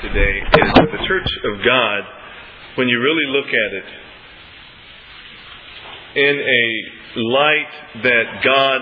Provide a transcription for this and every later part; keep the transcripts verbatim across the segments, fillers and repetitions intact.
today is that the Church of God, when you really look at it in a light that God,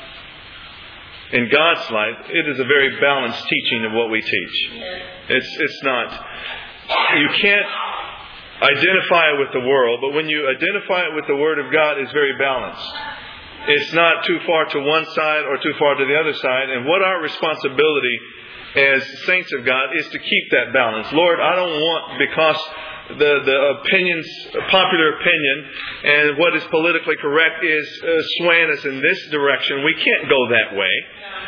in God's light, it is a very balanced teaching of what we teach. It's it's not, you can't identify it with the world, but when you identify it with the Word of God, it's very balanced. It's not too far to one side or too far to the other side. And what our responsibility as saints of God is to keep that balance. Lord, I don't want, because the, the opinions, popular opinion and what is politically correct is uh, swaying us in this direction. We can't go that way.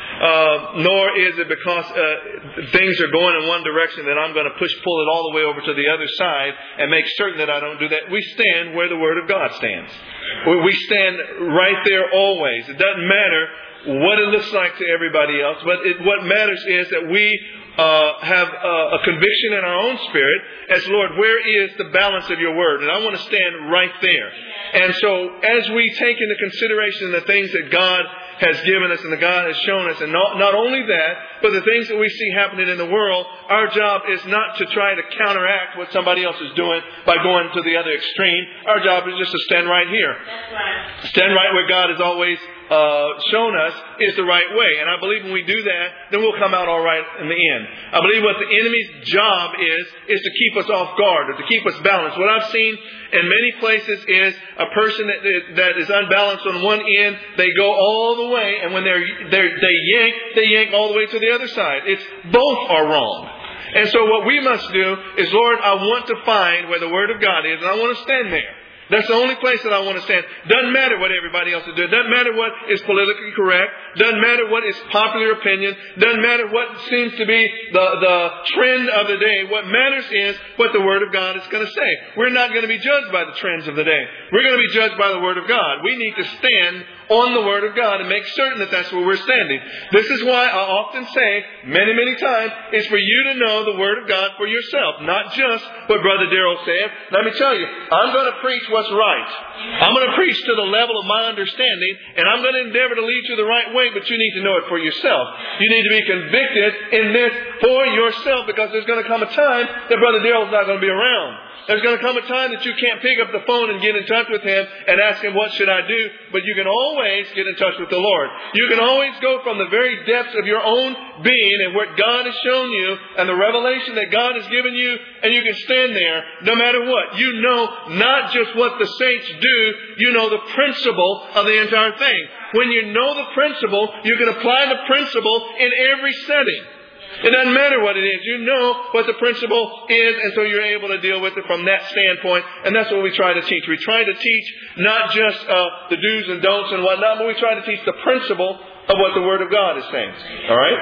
Uh, nor is it because uh, things are going in one direction that I'm going to push, pull it all the way over to the other side and make certain that I don't do that. We stand where the Word of God stands. We stand right there always. It doesn't matter what it looks like to everybody else, but it, what matters is that we uh, have uh, a conviction in our own spirit as, Lord, where is the balance of your Word? And I want to stand right there. And so as we take into consideration the things that God has given us and that God has shown us, and not, not only that, but the things that we see happening in the world, our job is not to try to counteract what somebody else is doing by going to the other extreme. Our job is just to stand right here. That's right. Stand right where God has always uh, shown us is the right way. And I believe when we do that, then we'll come out all right in the end. I believe what the enemy's job is, is to keep us off guard or to keep us balanced. What I've seen in many places is a person that, that is unbalanced on one end, they go all the way, and when they're, they're, they yank, they yank all the way to the other side. It's both are wrong. And so what we must do is, Lord, I want to find where the Word of God is, and I want to stand there. That's the only place that I want to stand. Doesn't matter what everybody else is doing. Doesn't matter what is politically correct. Doesn't matter what is popular opinion. Doesn't matter what seems to be the, the trend of the day. What matters is what the Word of God is going to say. We're not going to be judged by the trends of the day. We're going to be judged by the Word of God. We need to stand on the Word of God and make certain that that's where we're standing. This is why I often say, many, many times, is for you to know the Word of God for yourself. Not just what Brother Darrell said. Let me tell you, I'm going to preach what's right. I'm going to preach to the level of my understanding, and I'm going to endeavor to lead you the right way, but you need to know it for yourself. You need to be convicted in this for yourself, because there's going to come a time that Brother Darrell's not going to be around. There's going to come a time that you can't pick up the phone and get in touch with him and ask him, what should I do? But you can always get in touch with the Lord. You can always go from the very depths of your own being and what God has shown you and the revelation that God has given you, and you can stand there no matter what. You know not just what the saints do, you know the principle of the entire thing. When you know the principle, you can apply the principle in every setting. It doesn't matter what it is. You know what the principle is, and so you're able to deal with it from that standpoint. And that's what we try to teach. We try to teach not just uh, the do's and don'ts and whatnot, but we try to teach the principle of what the Word of God is saying. All right?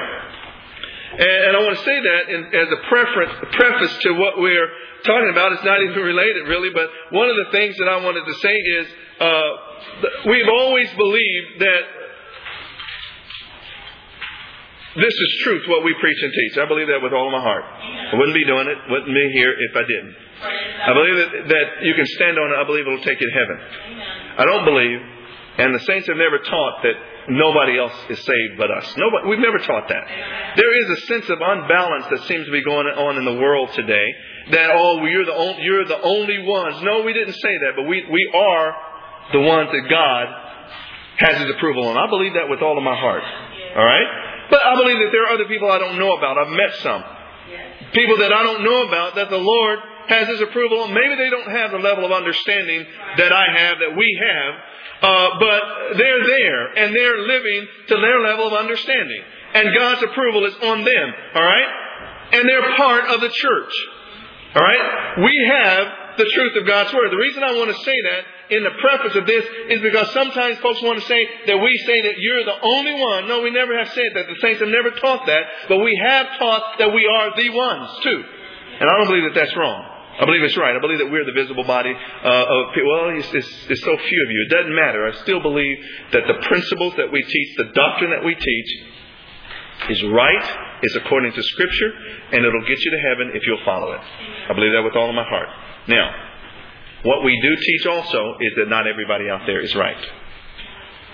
And, and I want to say that in, as a preference, a preface to what we're talking about. It's not even related, really, but one of the things that I wanted to say is uh, we've always believed that this is truth, what we preach and teach. I believe that with all of my heart. I wouldn't be doing it, wouldn't be here if I didn't. I believe that, that you can stand on it. I believe it will take you to heaven. I don't believe, and the saints have never taught that nobody else is saved but us. Nobody, we've never taught that. There is a sense of unbalance that seems to be going on in the world today. That, oh, you're the only, you're the only ones. No, we didn't say that, but we, we are the ones that God has His approval on. I believe that with all of my heart. All right? But I believe that there are other people I don't know about. I've met some. People that I don't know about that the Lord has His approval on. Maybe they don't have the level of understanding that I have, that we have. Uh, but they're there and they're living to their level of understanding. And God's approval is on them. All right? And they're part of the church. All right? We have the truth of God's Word. The reason I want to say that in the preface of this is because sometimes folks want to say that we say that you're the only one. No, we never have said that. The saints have never taught that. But we have taught that we are the ones too. And I don't believe that that's wrong. I believe it's right. I believe that we're the visible body uh, of people. Well, it's, it's, it's so few of you. It doesn't matter. I still believe that the principles that we teach, the doctrine that we teach, is right, is according to Scripture, and it'll get you to heaven if you'll follow it. I believe that with all of my heart. Now, what we do teach also is that not everybody out there is right.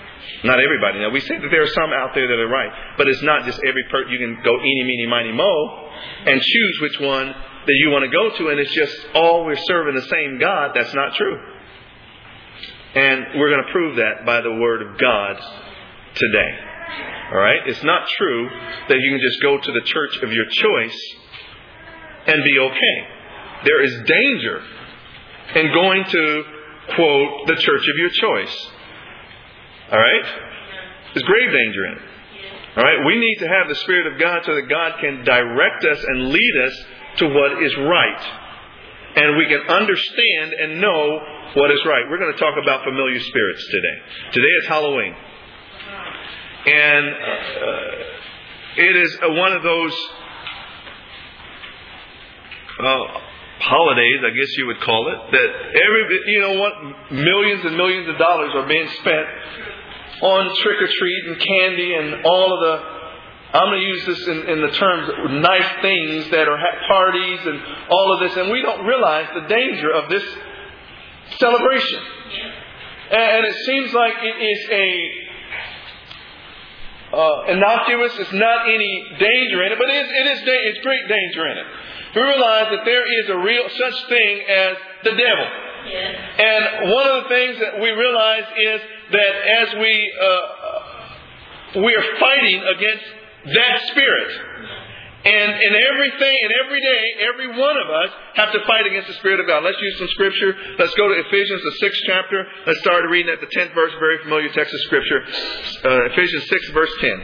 Not everybody. Now, we say that there are some out there that are right, but it's not just every person. You can go eeny, meeny, miny, mo, and choose which one that you want to go to, and it's just all we're serving the same God. That's not true. And we're going to prove that by the Word of God today. All right? It's not true that you can just go to the church of your choice and be okay. There is danger in going to, quote, the church of your choice. All right? There's grave danger in it. All right? We need to have the Spirit of God so that God can direct us and lead us to what is right. And we can understand and know what is right. We're going to talk about familiar spirits today. Today is Halloween. And uh, it is one of those uh, holidays, I guess you would call it, that every, you know what, millions and millions of dollars are being spent on trick-or-treat and candy and all of the, I'm going to use this in, in the terms of nice things that are ha- parties and all of this, and we don't realize the danger of this celebration. And, and it seems like it is a uh, innocuous, it's not any danger in it, but it is, it is da- it's great danger in it. We realize that there is a real such thing as the devil. Yes. And one of the things that we realize is that as we uh, we are fighting against that spirit, and in everything, and every day, every one of us have to fight against the Spirit of God. Let's use some scripture. Let's go to Ephesians, the sixth chapter. Let's start reading at the tenth verse. Very familiar text of scripture. Uh, Ephesians six, verse ten.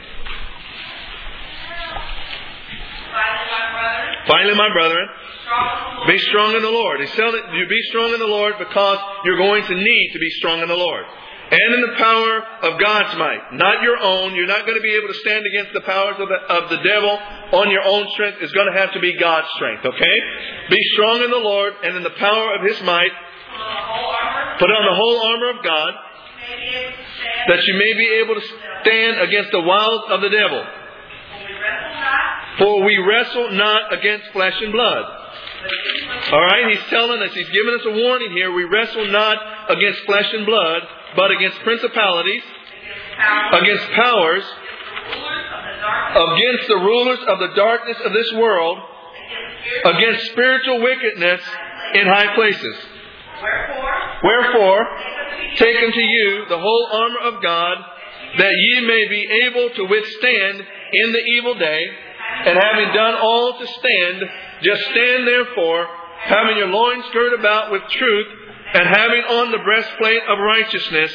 Finally, my brethren, be strong in the Lord. He's telling you be strong in the Lord because you're going to need to be strong in the Lord. And in the power of God's might. Not your own. You're not going to be able to stand against the powers of the, of the devil on your own strength. It's going to have to be God's strength. Okay? Be strong in the Lord and in the power of His might. Put on the whole armor of God, that you may be able to stand against the wiles of the devil. For we wrestle not against flesh and blood. Alright, He's telling us, He's giving us a warning here. We wrestle not against flesh and blood, but against principalities, against powers, against the rulers of the darkness of this world, against spiritual wickedness in high places. Wherefore, take unto you the whole armor of God, that ye may be able to withstand in the evil day, and having done all to stand, just stand therefore, having your loins girt about with truth, and having on the breastplate of righteousness,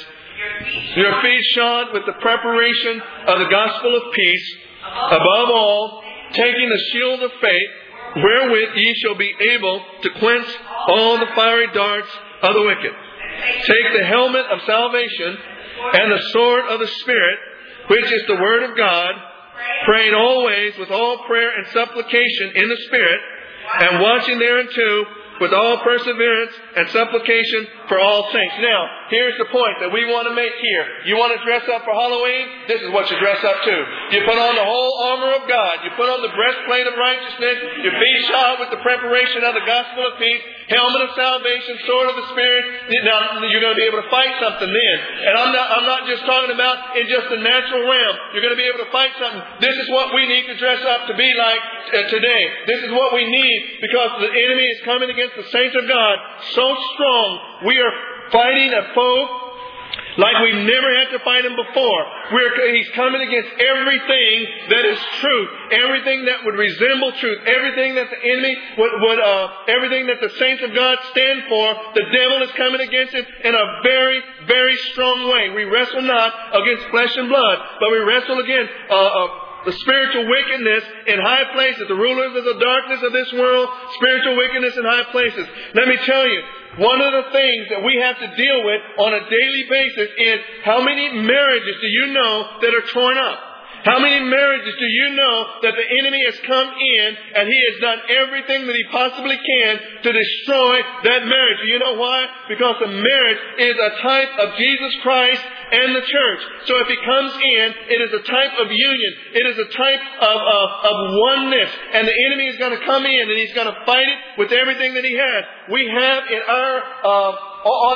your feet shod with the preparation of the gospel of peace, above all, taking the shield of faith, wherewith ye shall be able to quench all the fiery darts of the wicked. Take the helmet of salvation and the sword of the Spirit, which is the word of God, praying always with all prayer and supplication in the Spirit, and watching thereunto with all perseverance and supplication for all saints. Now, here's the point that we want to make here. You want to dress up for Halloween? This is what you dress up to. You put on the whole armor of God. You put on the breastplate of righteousness. Your feet shod with the preparation of the gospel of peace. Helmet of salvation, sword of the Spirit. Now, you're going to be able to fight something then. And I'm not, I'm not just talking about in just the natural realm. You're going to be able to fight something. This is what we need to dress up to be like uh, today. This is what we need because the enemy is coming against the saints of God so strong. We are fighting a foe like we've never had to fight him before. We're, he's coming against everything that is truth, everything that would resemble truth, everything that the enemy would, would uh, everything that the saints of God stand for. The devil is coming against it in a very, very strong way. We wrestle not against flesh and blood, but we wrestle against uh, uh, the spiritual wickedness in high places, the rulers of the darkness of this world, spiritual wickedness in high places. Let me tell you, one of the things that we have to deal with on a daily basis is how many marriages do you know that are torn up? How many marriages do you know that the enemy has come in and he has done everything that he possibly can to destroy that marriage? You know why? Because the marriage is a type of Jesus Christ and the church. So if he comes in, it is a type of union. It is a type of, of, of oneness. And the enemy is going to come in and he's going to fight it with everything that he has. We have in our... Uh, on the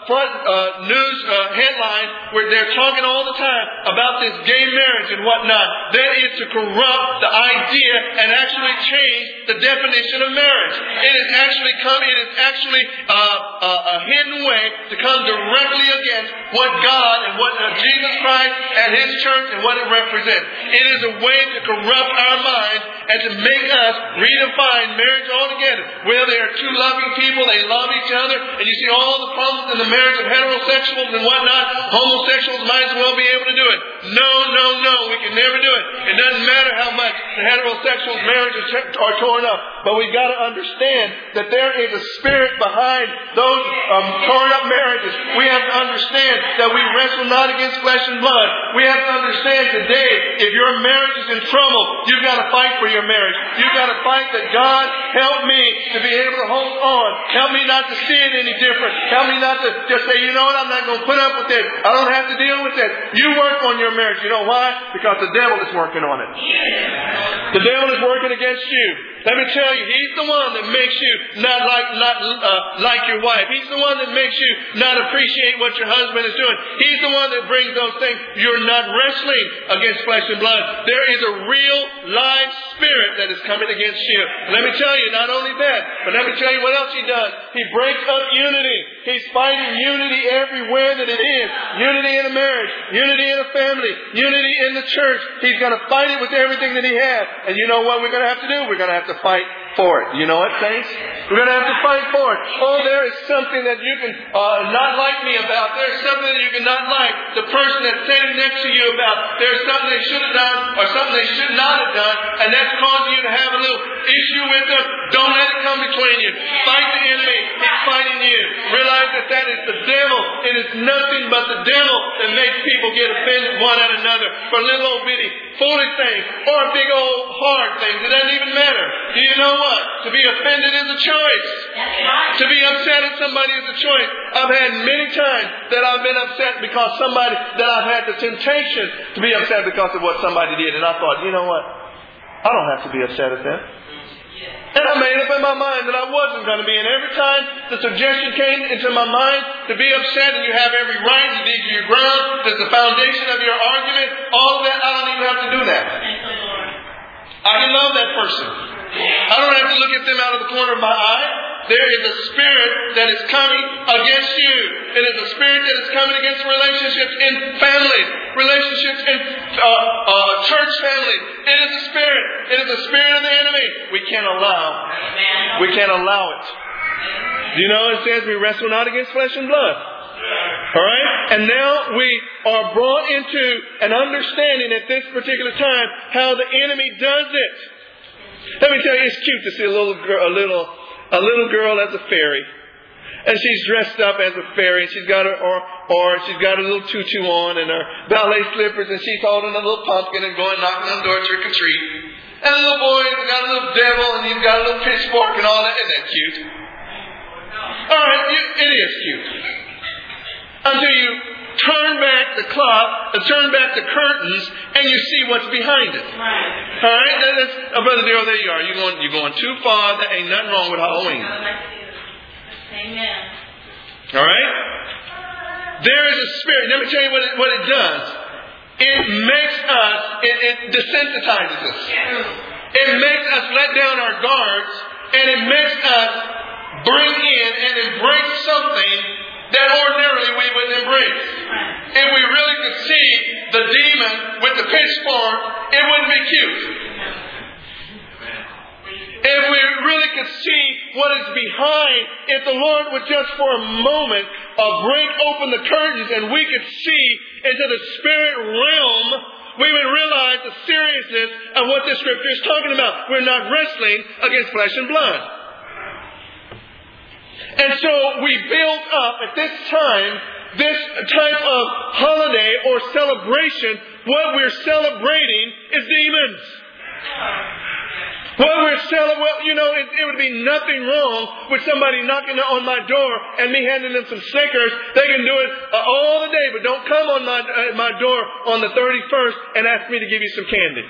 front uh, news uh, headline where they're talking all the time about this gay marriage and whatnot. That is to corrupt the idea and actually change the definition of marriage. It is actually come. It is actually uh, a, a hidden way to come directly against what God and what uh, Jesus Christ and His church and what it represents. It is a way to corrupt our minds and to make us redefine marriage altogether. Where there are two loving people, they love each other, and you see all the problems in the marriage of heterosexuals and whatnot. Homosexuals might as well be able to do it. No, no, no, we can never do it. It doesn't matter how much the heterosexuals' marriages are torn up. But we've got to understand that there is a spirit behind those um, torn up marriages. We have to understand that we wrestle not against flesh and blood. We have to understand today, if your marriage is in trouble, you've got to fight for your marriage. You've got to fight that God help me to be able to hold on. Help me not to see it any different. Help me not to just say, you know what, I'm not going to put up with it. I don't have to deal with it. You work on your marriage. You know why? Because the devil is working on it. The devil is working against you. Let me tell you, he's the one that makes you not like not uh, like your wife. He's the one that makes you not appreciate what your husband is doing. He's the one that brings those things. You're not wrestling against flesh and blood. There is a real live spirit that is coming against you. Let me tell you, not only that, but let me tell you what else he does. He breaks up unity. He's fighting unity everywhere that it is. Unity in a marriage, unity in a family, unity in the church. He's going to fight it with everything that he has. And you know what we're going to have to do? We're going to have to fight for it. You know what, saints? We're going to have to fight for it. Oh, there is something that you can uh, not like me about. There's something that you can not like the person that's sitting next to you about. There's something they should have done or something they should not have done, and that's causing you to have a little issue with them. Don't let it come between you. Fight the enemy. He's fighting you. Realize that that is the devil. It is nothing but the devil that makes people get offended one at another for little old bitty foolish things or big old hard things. It doesn't even matter. Do you know what? To be offended is a choice. To be upset at somebody is a choice. I've had many times that I've been upset because somebody, that I've had the temptation to be upset because of what somebody did. And I thought, you know what? I don't have to be upset at them. And I made up in my mind that I wasn't going to be. And every time the suggestion came into my mind to be upset, and you have every right, you dig your ground, that's the foundation of your argument, all of that, I don't even have to do that. I can love that person. I don't have to look at them out of the corner of my eye. There is a spirit that is coming against you. It is a spirit that is coming against relationships in families, relationships in uh, uh, church families. It is a spirit. It is a spirit of the enemy. We can't allow. We can't allow it. Do you know it says we wrestle not against flesh and blood? All right? And now we are brought into an understanding at this particular time how the enemy does it. Let me tell you, it's cute to see a little girl, a little, a little girl as a fairy, and she's dressed up as a fairy, and she's got her, or, or she's got a little tutu on and her ballet slippers, and she's holding a little pumpkin and going knocking on the door trick or treat. And the little boy has got a little devil, and he's got a little pitchfork and all that. Isn't that cute? All right, it is cute. Until you turn back the cloth and turn back the curtains and you see what's behind it. Right. All right? That's, oh, Brother Darrell, there you are. You're going, you're going too far. There ain't nothing wrong with Halloween. Amen. All right? There is a spirit. Let me tell you what it, what it does. It makes us, it, it desensitizes us. It makes us let down our guards, and it makes us bring in and embrace something that ordinarily we wouldn't embrace. If we really could see the demon with the pitchfork, it wouldn't be cute. If we really could see what is behind, if the Lord would just for a moment uh, break open the curtains and we could see into the spirit realm, we would realize the seriousness of what this scripture is talking about. We're not wrestling against flesh and blood. And so we build up at this time this type of holiday or celebration. What we're celebrating is demons. What we're celebrating, well, you know, it, it would be nothing wrong with somebody knocking on my door and me handing them some Snickers. They can do it uh, all the day, but don't come on my uh, my door on the thirty-first and ask me to give you some candy.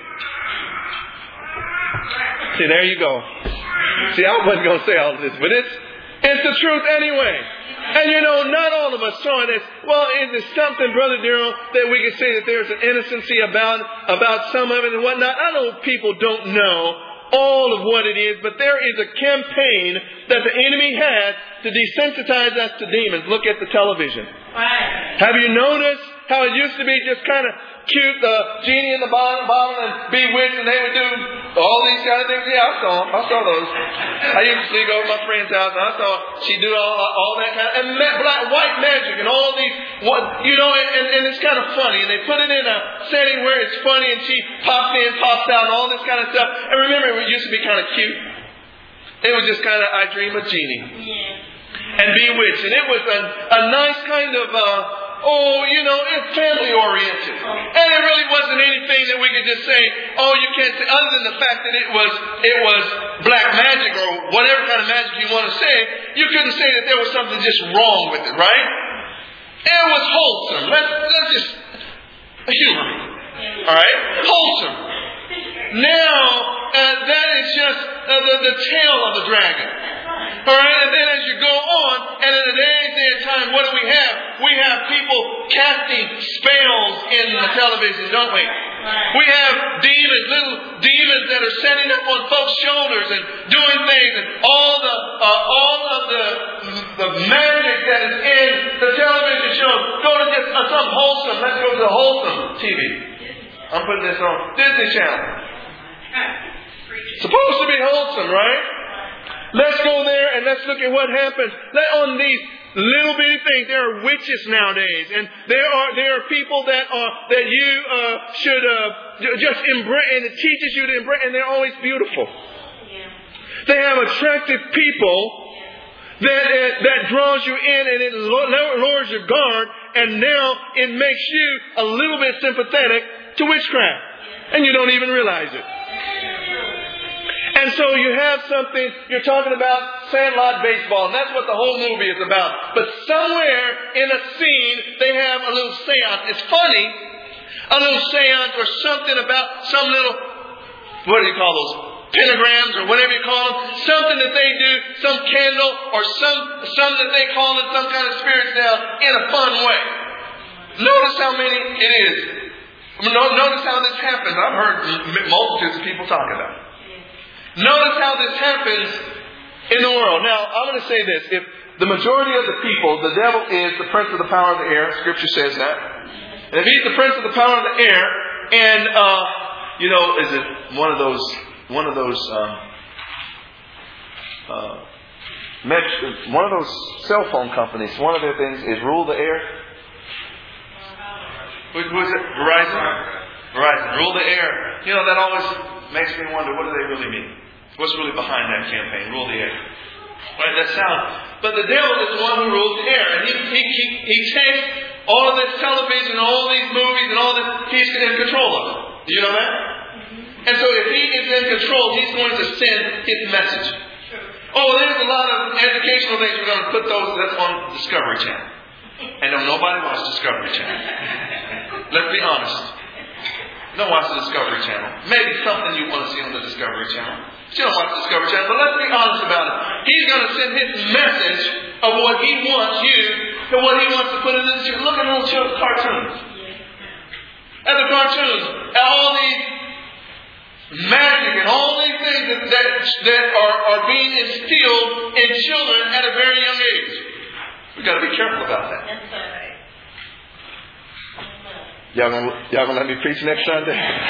See, there you go. See, I wasn't going to say all of this, but it's It's the truth anyway. And you know, not all of us saw it as, well, is there something, Brother Darrell, that we can say that there's an innocency about, about some of it and whatnot? I know people don't know all of what it is, but there is a campaign that the enemy has to desensitize us to demons. Look at the television. Right. Have you noticed how it used to be just kind of cute, the genie in the bottle, bottle and bewitched, and they would do all these kind of things? Yeah, I saw them. I saw those. I used to sneak over to my friend's house, and I saw she do all, all that kind of, and black, white magic and all these, what, you know, and, and, and it's kind of funny. And they put it in a setting where it's funny, and she pops in, pops out, and all this kind of stuff. And remember, it used to be kind of cute. It was just kind of, I dream of Genie. Yeah. And bewitched. And it was a, a nice kind of, uh, oh, you know, it's family oriented. And it really wasn't anything that we could just say, oh, you can't say, other than the fact that it was, it was black magic or whatever kind of magic you want to say, you couldn't say that there was something just wrong with it, right? It was wholesome. Let's, let's just humor. Alright? Wholesome. Now, uh, that is just uh, the, the tail of the dragon. Alright, and then as you go on, and in today's day and time, what do we have? We have people casting spells in the television, don't we? We have demons, little demons that are setting up on folks' shoulders and doing things, and all the uh, all of the the magic that is in the television shows. Go to just uh, some wholesome. Let's go to the wholesome T V. I'm putting this on Disney Channel. Supposed to be wholesome, right? Let's go there and let's look at what happens. Let on these little bitty things. There are witches nowadays, and there are there are people that are that you uh, should uh, just embrace, and it teaches you to embrace, and they're always beautiful. Yeah. They have attractive people that uh, that draws you in, and it lowers your guard, and now it makes you a little bit sympathetic to witchcraft, and you don't even realize it. And so you have something, you're talking about Sandlot baseball, and that's what the whole movie is about. But somewhere in a scene, they have a little seance. It's funny, a little seance or something about some little, what do you call those, pentagrams or whatever you call them, something that they do, some candle or some, some that they call it some kind of spirits now in a fun way. Notice how many it is. Notice how this happens. I've heard multitudes of people talk about it. Notice how this happens in the world. Now, I'm going to say this. If the majority of the people, the devil is the prince of the power of the air, Scripture says that. And if he's the prince of the power of the air, and, uh, you know, is it one of those, one of those, um, uh, one of those cell phone companies, one of their things is rule the air. Who was it? Verizon? Verizon. Rule the air. You know, that always makes me wonder, what do they really mean? What's really behind that campaign? Rule the air. Right? That sounds. But the devil is the one who rules the air. And he, he, he, he takes all of this television, all these movies, and all this, he's in control of it. Do you know that? Mm-hmm. And so if he is in control, he's going to send his message. Sure. Oh, there's a lot of educational things. We're going to put those, that's on Discovery Channel. And no, nobody watches Discovery Channel. Let's be honest. Don't watch the Discovery Channel. Maybe something you want to see on the Discovery Channel. But you don't watch the Discovery Channel. But let's be honest about it. He's going to send his message of what he wants you and what he wants to put in this. Look at little children's cartoons. At the cartoons. At all these magic and all these things that, that, that are, are being instilled in children at a very young age. We've got to be careful about that. That's right. Y'all gonna, y'all gonna let me preach next Sunday?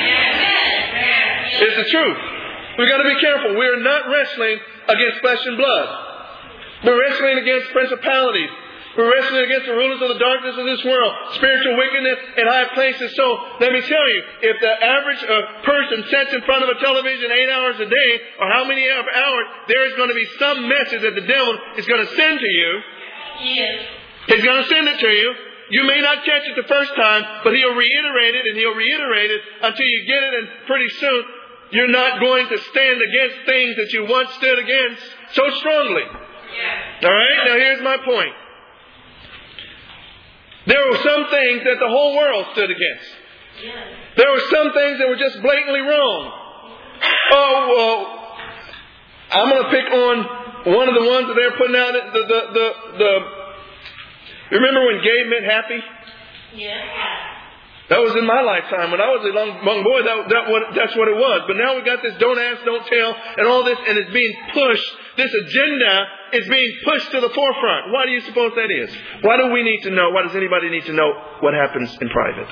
It's the truth. We've got to be careful. We're not wrestling against flesh and blood. We're wrestling against principalities. We're wrestling against the rulers of the darkness of this world. Spiritual wickedness in high places. So, let me tell you, if the average uh, person sits in front of a television eight hours a day, or how many hours, there is going to be some message that the devil is going to send to you. Yes. He's going to send it to you. You may not catch it the first time, but he'll reiterate it and he'll reiterate it until you get it, and pretty soon you're not going to stand against things that you once stood against so strongly. Yeah. All right? Now here's my point. There were some things that the whole world stood against. Yeah. There were some things that were just blatantly wrong. Oh, well, I'm going to pick on one of the ones that they're putting out, the, the, the, the Remember when gay meant happy? Yes. That was in my lifetime. When I was a young, young boy, that, that what, that's what it was. But now we've got this don't ask, don't tell, and all this, and it's being pushed. This agenda is being pushed to the forefront. Why do you suppose that is? Why do we need to know? Why does anybody need to know what happens in private?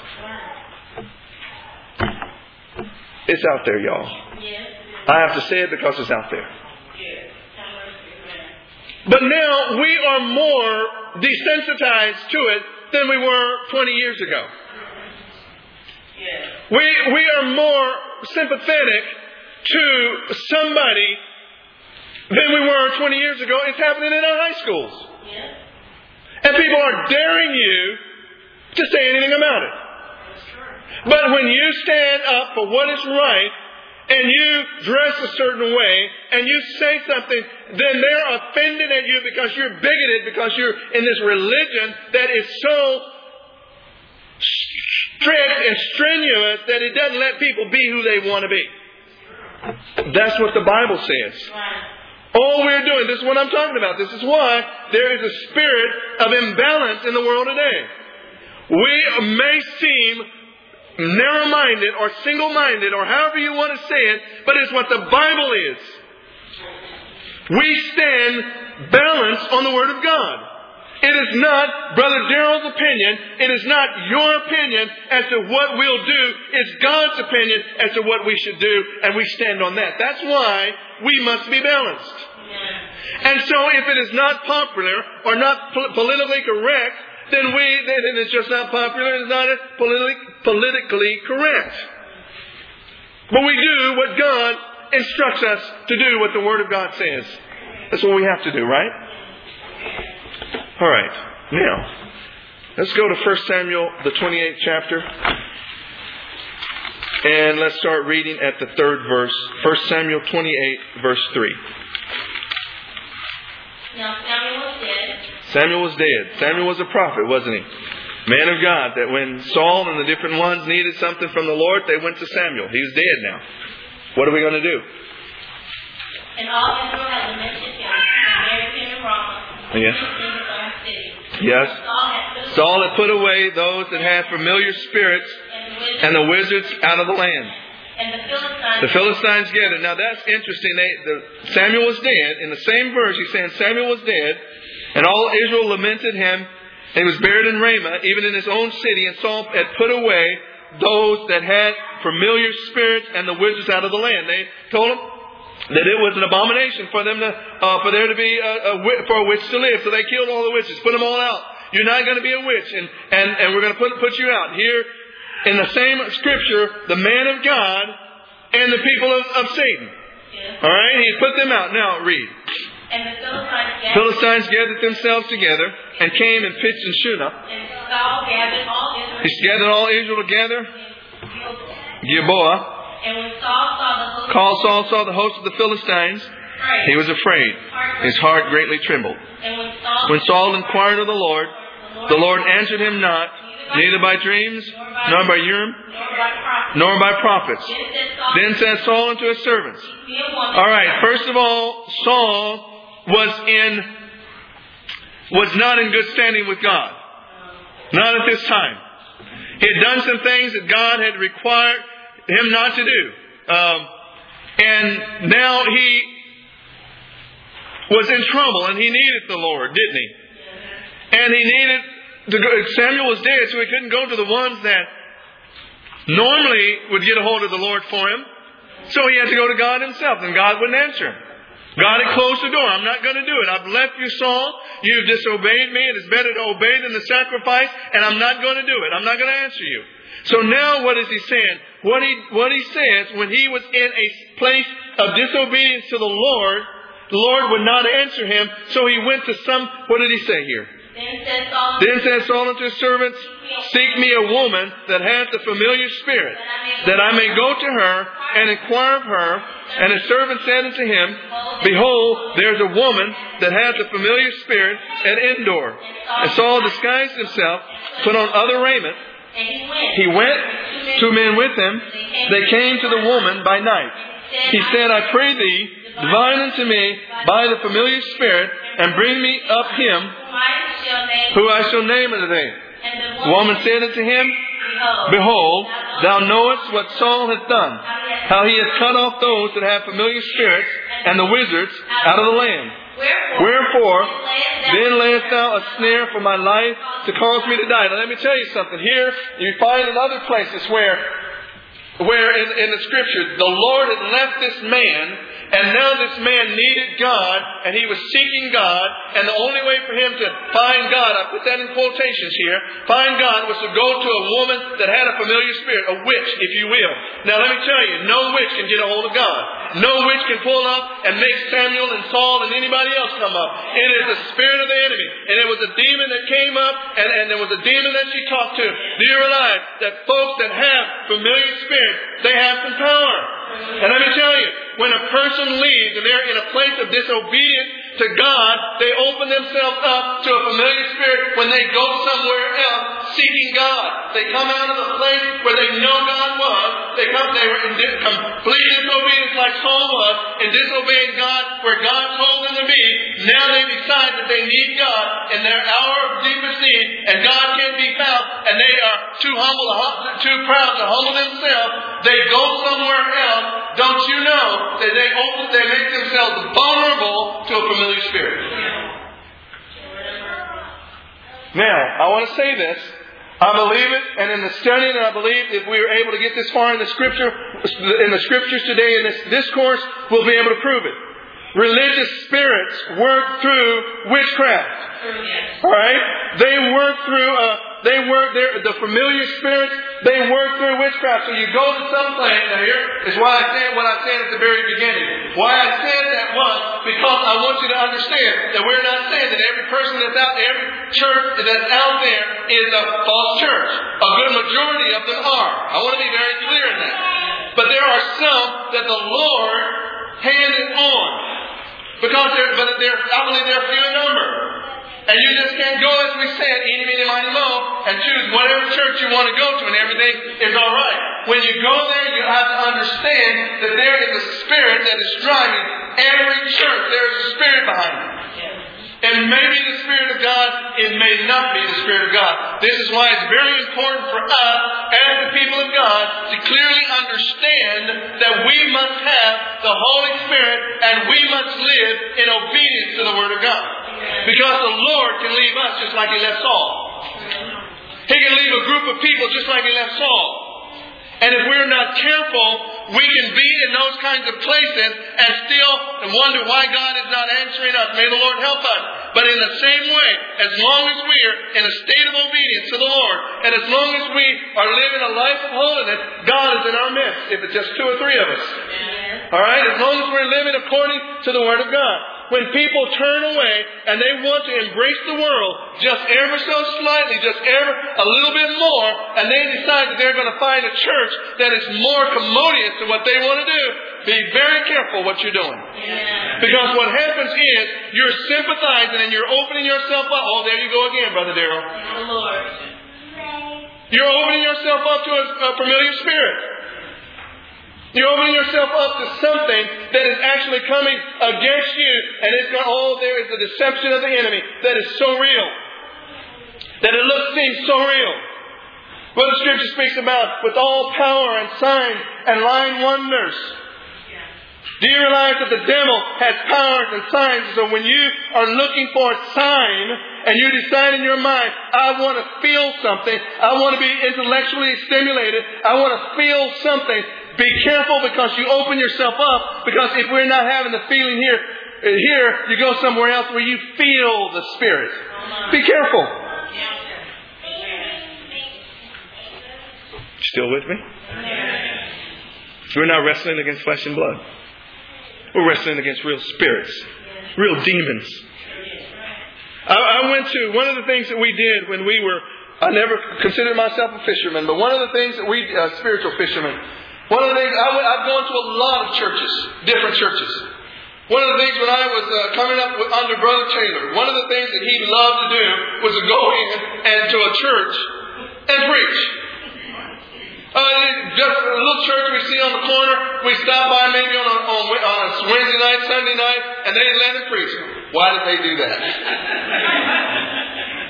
It's out there, y'all. Yes. I have to say it because it's out there. But now we are more desensitized to it than we were twenty years ago. We we are more sympathetic to somebody than we were twenty years ago. It's happening in our high schools. Yes. And people are daring you to say anything about it. But when you stand up for what is right, and you dress a certain way, and you say something, then they're offended at you because you're bigoted, because you're in this religion that is so strict and strenuous that it doesn't let people be who they want to be. That's what the Bible says. All we're doing, this is what I'm talking about. This is why there is a spirit of imbalance in the world today. We may seem narrow-minded or single-minded or however you want to say it, but it's what the Bible is. We stand balanced on the Word of God. It is not Brother Darrell's opinion. It is not your opinion as to what we'll do. It's God's opinion as to what we should do, and we stand on that. That's why we must be balanced. And so if it is not popular or not po- politically correct, then we then it's just not popular and it's not politically, politically correct. But we do what God instructs us to do, what the Word of God says. That's what we have to do, right? All right. Now, let's go to First Samuel, the twenty-eighth chapter. And let's start reading at the third verse. First Samuel twenty-eight, verse three. Now Samuel was dead. Samuel was dead. Samuel was a prophet, wasn't he? Man of God, that when Saul and the different ones needed something from the Lord, they went to Samuel. He's dead now. What are we going to do? And all Israel had lamented him, and buried him in Ramah. Yes. In his own city. Yes. Saul had, Saul had put away those that had familiar spirits and the wizards out of the land. And the Philistines. The Philistines gathered. Now that's interesting. They, the, Samuel was dead. In the same verse, he's saying Samuel was dead. And all Israel lamented him. And he was buried in Ramah, even in his own city. And Saul had put away those that had familiar spirits and the wizards out of the land. They told him that it was an abomination for them to, uh, for there to be a, a, for a witch to live. So they killed all the witches, put them all out. You're not going to be a witch, and and, and we're going to put put you out. Here, in the same scripture, the man of God and the people of, of Satan. Yes. All right, he put them out. Now read. And the Philistines gathered, Philistines gathered themselves together and came and pitched in Shunah. and Saul gathered all Israel. He gathered all Israel together. in Gilboa. And when Saul saw the host, Called Saul saw the host of the Philistines. afraid, He was afraid. His heart greatly trembled. And when Saul, When Saul inquired of the Lord, the Lord answered him not, neither by dreams, nor by Urim, nor by prophet, nor by prophets. then said Saul, Then said Saul unto his servants. be a woman. All right, first of all, Saul was in was not in good standing with God. Not at this time. He had done some things that God had required him not to do. Um, and now he was in trouble and he needed the Lord, didn't he? And he needed to go. Samuel was dead, so he couldn't go to the ones that normally would get a hold of the Lord for him. So he had to go to God himself, and God wouldn't answer him. God had closed the door. I'm not going to do it. I've left you, Saul. You've disobeyed me. It is better to obey than to sacrifice, and I'm not going to do it. I'm not going to answer you. So now what is he saying? What he, what he says, when he was in a place of disobedience to the Lord, the Lord would not answer him, so he went to some, what did he say here? Then said Saul, Then said Saul unto his servants, seek me a woman that hath the familiar spirit, that I may go to her and inquire of her. And his servant said unto him, behold, there's a woman that hath the familiar spirit at Endor. And Saul disguised himself, put on other raiment. and he went. He went, two men with him. They came to the woman by night. He said, I pray thee, divine unto me by the familiar spirit, and bring me up him shall name, who I shall name unto thee. and the The woman said unto him, Behold, thou knowest what Saul hath done, how he hath cut off those that have familiar spirits and the wizards out of the land. Wherefore, then layest thou a snare for my life to cause me to die. Now let me tell you something. Here, you find in other places where, where in, in the Scripture, the Lord had left this man, and now this man needed God, and he was seeking God, and the only way for him to find God, I put that in quotations here, find God was to go to a woman that had a familiar spirit, a witch, if you will. Now let me tell you, no witch can get a hold of God. No witch can pull up and make Samuel and Saul and anybody else come up. It is the spirit of the enemy. And it was a demon that came up, and, and there was a demon that she talked to. Do you realize that folks that have familiar spirits, they have some power? And let me tell you, when a person leaves and they're in a place of disobedience to God, they open themselves up to a familiar spirit when they go somewhere else seeking God. They come out of the place where they know God was. They come, they were in complete disobedience like Saul was, and disobeying God where God told them to be. Now they decide that they need God in their hour of deepest need, and God can't be found, and they are too humble, too proud to humble themselves. They go somewhere else. Don't you know that they open, they make themselves vulnerable to a familiar spirit? Now, I want to say this. I believe it, and in the study, and I believe if we were able to get this far in the Scripture, in the Scriptures today, in this discourse, we'll be able to prove it. Religious spirits work through witchcraft. All right, they work through. Uh, they work their the familiar spirits. They work through witchcraft. So you go to some place. Now here is why I said what I said at the very beginning. Why I said that was because I want you to understand that we're not saying that every person that's out there, every church that's out there is a false church. A good majority of them are. I want to be very clear in that. But there are some that the Lord handed on. Because they're, but they're, I believe they're few in number. And you just can't go, as we said, eeny, meeny, miny, moe, and choose whatever church you want to go to, and everything is all right. When you go there, you have to understand that there is a spirit that is driving every church. There is a spirit behind it. And maybe the Spirit of God, it may not be the Spirit of God. This is why it's very important for us, as the people of God, to clearly understand that we must have the Holy Spirit and we must live in obedience to the Word of God. Because the Lord can leave us just like He left Saul. He can leave a group of people just like He left Saul. And if we're not careful, we can be in those kinds of places and still wonder why God is not answering us. May the Lord help us. But in the same way, as long as we are in a state of obedience to the Lord, and as long as we are living a life of holiness, God is in our midst, if it's just two or three of us. All right? As long as we're living according to the Word of God. When people turn away and they want to embrace the world just ever so slightly, just ever a little bit more, and they decide that they're going to find a church that is more commodious to what they want to do, be very careful what you're doing. Yeah. Because what happens is you're sympathizing and you're opening yourself up. Oh, there you go again, Brother Darrell. You're opening yourself up to a, a familiar spirit. You're opening yourself up to something that is actually coming against you. And it's got, oh, there is the deception of the enemy that is so real. That it looks, seems so real. What the Scripture speaks about with all power and signs and lying wonders. Do you realize that the devil has powers and signs? So when you are looking for a sign and you decide in your mind, I want to feel something. I want to be intellectually stimulated. I want to feel something. Be careful because you open yourself up. Because if we're not having the feeling here, here you go somewhere else where you feel the Spirit. Be careful. Still with me? We're not wrestling against flesh and blood. We're wrestling against real spirits, real demons. I, I went to one of the things that we did when we were. I never considered myself a fisherman, but one of the things that we, uh, spiritual fishermen. One of the things, I went, I've gone to a lot of churches, different churches. One of the things when I was uh, coming up with, under Brother Taylor, one of the things that he loved to do was to go in and to a church and preach. Uh, just a little church we see on the corner, we stop by maybe on a, on, on a Wednesday night, Sunday night, and they let him preach. Why did they do that?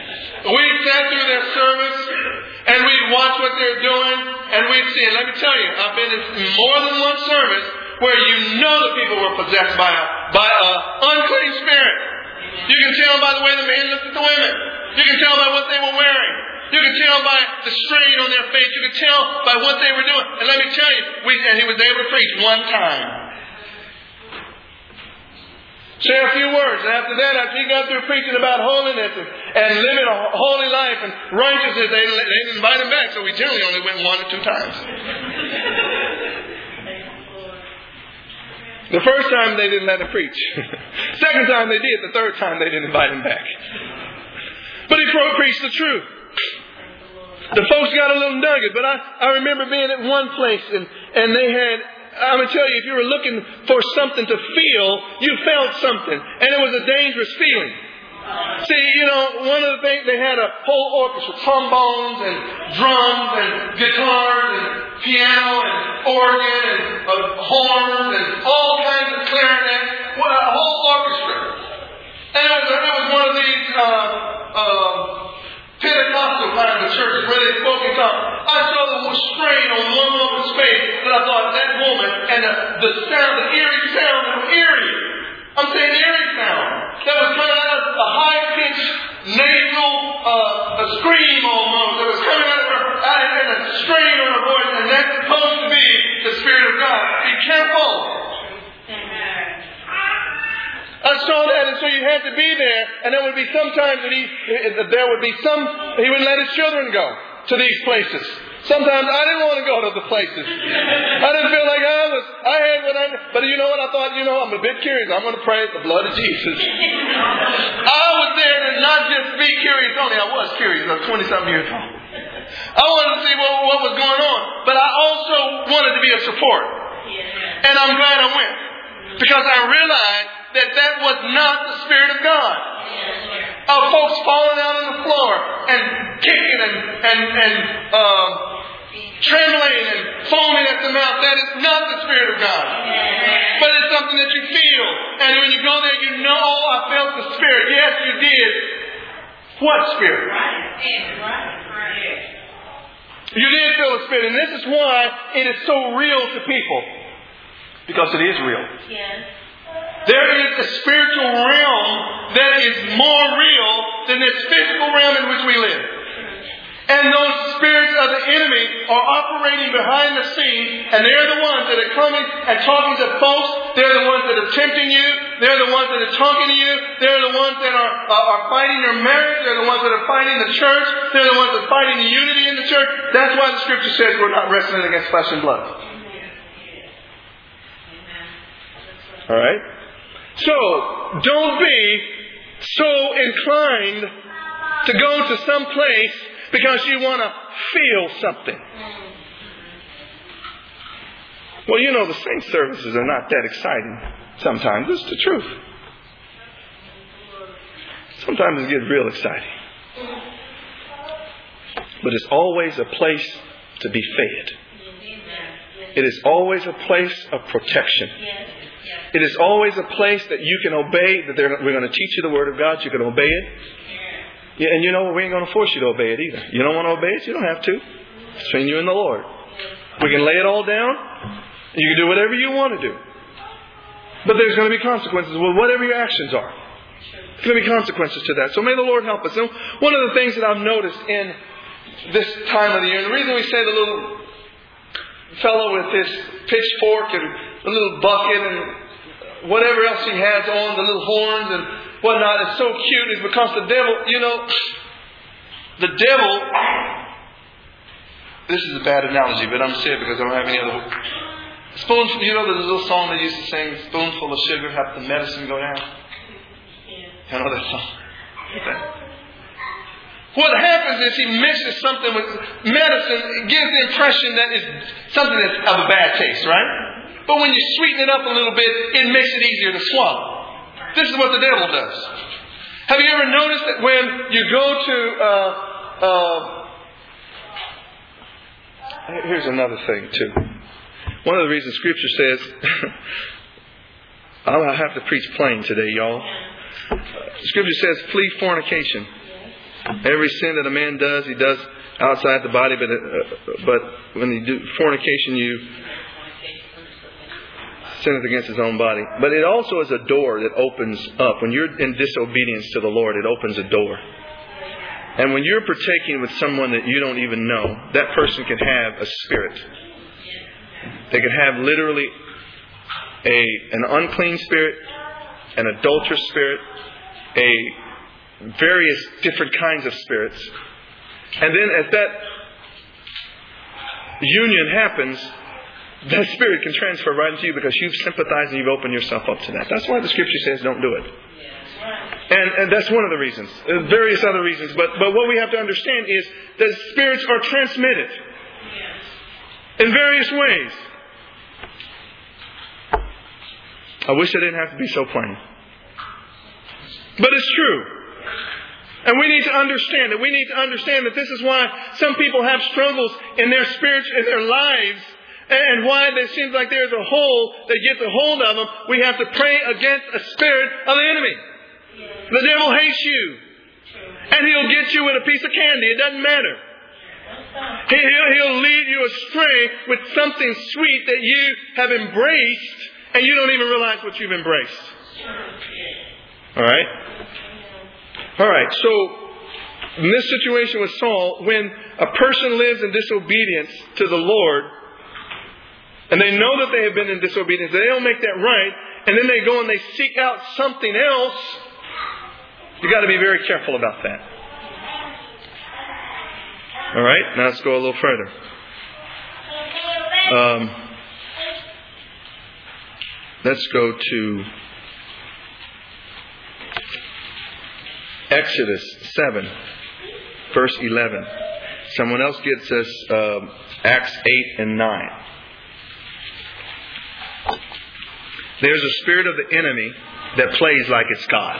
we'd sat through their service and we'd watch what they're doing and we'd see. And let me tell you, I've been in more than one service where you know the people were possessed by a by a unclean spirit. You can tell by the way the men looked at the women. You can tell by what they were wearing. You can tell by the strain on their face. You can tell by what they were doing. And let me tell you, we, and he was able to preach one time. Say a few words. And after that, after he got through preaching about holiness and, and living a holy life and righteousness, they, they didn't invite him back. So we generally only went one or two times. The first time they didn't let him preach. Second time they did. The third time they didn't invite him back. But he preached the truth. The folks got a little nugget, but I, I remember being at one place and, and they had, I'm going to tell you, if you were looking for something to feel, you felt something. And it was a dangerous feeling. See, you know, one of the things, they had a whole orchestra, trombones and drums and guitars and piano and organ and uh, horns and all kinds of clarinet, well, a whole orchestra. And it was, it was one of these uh, uh, Pentecostal kind of churches where they spoke in tongues. I saw the strain on one woman's face, and I thought, that woman, and the, the sound, the eerie sound was eerie. I'm saying eerie sound. That was coming out of a high-pitched, nasal uh, a scream almost. That was coming out of her, and a strain on her voice, and that's supposed to be the Spirit of God. Be careful. I saw that, and so you had to be there, and there would be some times that he, there would be some, he would let his children go to these places. Sometimes I didn't want to go to the places. I didn't feel like I was, I had what I, but you know what? I thought, you know, I'm a bit curious. I'm going to pray the blood of Jesus. I was there to not just be curious only. I was curious. I was twenty-something years old. I wanted to see what, what was going on. But I also wanted to be a support. And I'm glad I went. Because I realized that that was not the Spirit of God. Of folks falling out on the floor and kicking and, and, and uh, trembling and foaming at the mouth. That is not the Spirit of God. But it's something that you feel. And when you go there, you know, oh, I felt the Spirit. Yes, you did. What Spirit? You did feel the Spirit. And this is why it is so real to people. Because it is real. Yes. There is a spiritual realm that is more real than this physical realm in which we live. And those spirits of the enemy are operating behind the scenes, and they're the ones that are coming and talking to folks. They're the ones that are tempting you. They're the ones that are talking to you. They're the ones that are, uh, are fighting your marriage. They're the ones that are fighting the church. They're the ones that are fighting the unity in the church. That's why the Scripture says we're not wrestling against flesh and blood. All right? So, don't be so inclined to go to some place because you want to feel something. Well, you know, the saint services are not that exciting sometimes. It's the truth. Sometimes it gets real exciting. But it's always a place to be fed. It is always a place of protection. It is always a place that you can obey, that they're, we're going to teach you the Word of God. You can obey it. Yeah, and you know, we ain't going to force you to obey it either. You don't want to obey it? You don't have to. It's between you and the Lord. We can lay it all down. You can do whatever you want to do. But there's going to be consequences with whatever your actions are. There's going to be consequences to that. So may the Lord help us. And one of the things that I've noticed in this time of the year, and the reason we say the little fellow with his pitchfork and the little bucket and whatever else he has on, the little horns and whatnot, is so cute, is because the devil, you know, the devil, this is a bad analogy, but I'm going to say it because I don't have any other. Spoonful, you know the little song they used to sing, spoonful of sugar, have the medicine go down? You know that song? What happens is he mixes something with medicine. It gives the impression that it's something that's of a bad taste, right? But when you sweeten it up a little bit, it makes it easier to swallow. This is what the devil does. Have you ever noticed that when you go to... Uh, uh, here's another thing too. One of the reasons Scripture says... I'll have to preach plain today, y'all. Scripture says, flee fornication. Every sin that a man does, he does outside the body, but uh, but when you do fornication, you sinneth against his own body. But it also is a door that opens up. When you're in disobedience to the Lord, it opens a door. And when you're partaking with someone that you don't even know, that person can have a spirit. They can have literally a an unclean spirit, an adulterous spirit, a various different kinds of spirits. And then as that union happens, that spirit can transfer right into you because you've sympathized and you've opened yourself up to that. That's why the Scripture says don't do it. And, and that's one of the reasons. There's various other reasons. But, but what we have to understand is that spirits are transmitted in various ways. I wish I didn't have to be so plain. But it's true. And we need to understand it. We need to understand that this is why some people have struggles in their spirits, in their lives, and why it seems like there's a hole that gets a hold of them. We have to pray against a spirit of the enemy. The devil hates you. And he'll get you with a piece of candy. It doesn't matter. He'll, he'll lead you astray with something sweet that you have embraced, and you don't even realize what you've embraced. All right? All right. So, in this situation with Saul, when a person lives in disobedience to the Lord, and they know that they have been in disobedience, they don't make that right, and then they go and they seek out something else, you've got to be very careful about that. All right? Now let's go a little further. Um, let's go to Exodus seven, verse eleven. Someone else gets us uh, Acts eight and nine. There's a spirit of the enemy that plays like it's God.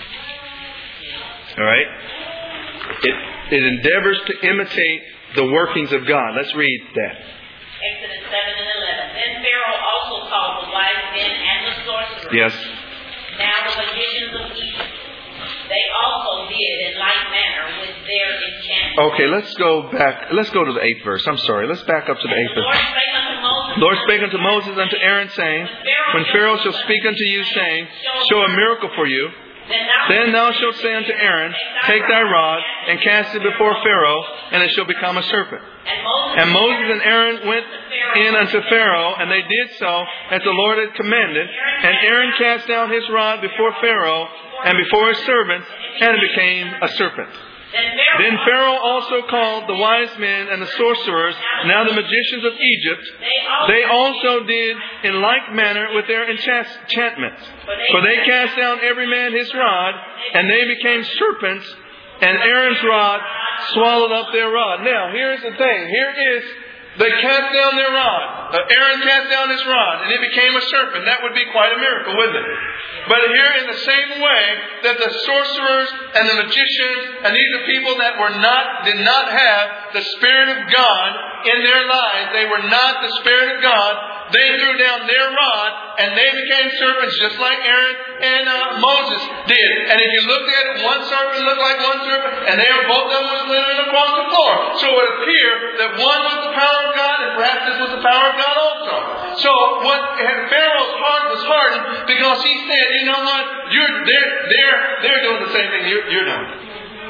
All right? It, it endeavors to imitate the workings of God. Let's read that. Exodus seven and eleven. Then Pharaoh also called the wise men and the sorcerers. Yes. Now the magicians of Egypt. They also did in like manner with their enchantments. Okay, let's go back. Let's go to the eighth verse. I'm sorry. Let's back up to the eighth verse. Lord spake unto Moses, Lord spake unto Moses unto Aaron, saying, when Pharaoh shall speak unto you, saying, show a miracle for you, then thou shalt say unto Aaron, take thy rod and cast it before Pharaoh, and it shall become a serpent. And Moses and Aaron went in unto Pharaoh, and they did so as the Lord had commanded. And Aaron cast down his rod before Pharaoh and before his servants, and it became a serpent. Then Pharaoh also called the wise men and the sorcerers, now the magicians of Egypt. They also did in like manner with their enchantments. For they cast down every man his rod, and they became serpents, and Aaron's rod swallowed up their rod. Now, here's the thing. Here is, they cast down their rod. Uh, Aaron cast down his rod, and it became a serpent. That would be quite a miracle, wouldn't it? But here, in the same way that the sorcerers and the magicians, and these are people that were not, did not have the Spirit of God in their lives. They were not the Spirit of God. They threw down their rod, and they became serpents, just like Aaron and uh, Moses did. And if you looked at it, one serpent looked like one serpent, and they were both of them was living across the floor. So it would appear that one was the power of God, and perhaps this was the power of God also. So what Pharaoh's heart was hardened because he said, you know what? You're they're they're they're doing the same thing you're, you're doing.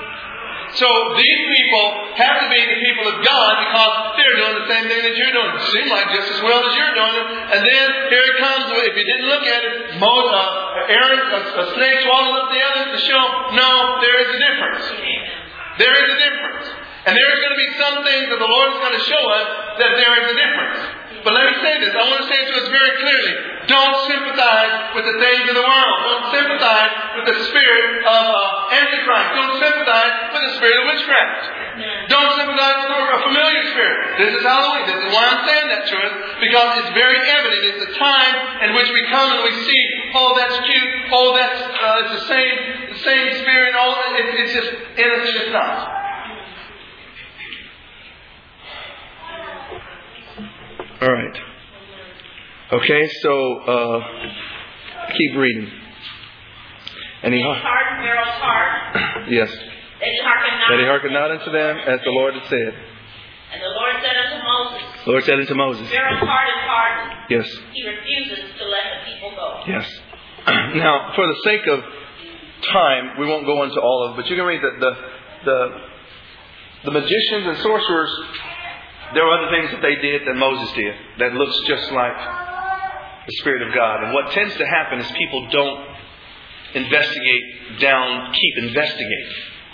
So these people have to be the people of God because they're doing the same thing that you're doing. It seems like just as well as you're doing it. And then here it comes. If you didn't look at it, Moses, uh, Aaron, a, a snake swallowed up the other to show, no, there is a difference. There is a difference. And there is going to be some things that the Lord is going to show us that there is a difference. But let me say this. I want to say it to us very clearly. Don't sympathize with the things of the world. Don't sympathize with the spirit of uh, Antichrist. Don't sympathize with the spirit of witchcraft. Don't sympathize with a familiar spirit. This is Halloween. This is why I'm saying that to us. Because it's very evident. It's the time in which we come and we see, oh, that's cute. Oh, that's uh, it's the same, the same spirit. Oh, it, it's just, it's just not. All right. Okay, so uh, keep reading. And he hardened Pharaoh's heart. Yes. That he hearkened not, that he hearkened not unto them, as the Lord had said. And the Lord said unto Moses, The Lord said unto Moses, Pharaoh's heart is hardened. Yes. He refuses to let the people go. Yes. Now, for the sake of time, we won't go into all of it, but you can read that the, the, the magicians and sorcerers, there were other things that they did that Moses did that looks just like the Spirit of God. And what tends to happen is people don't investigate down, keep investigating.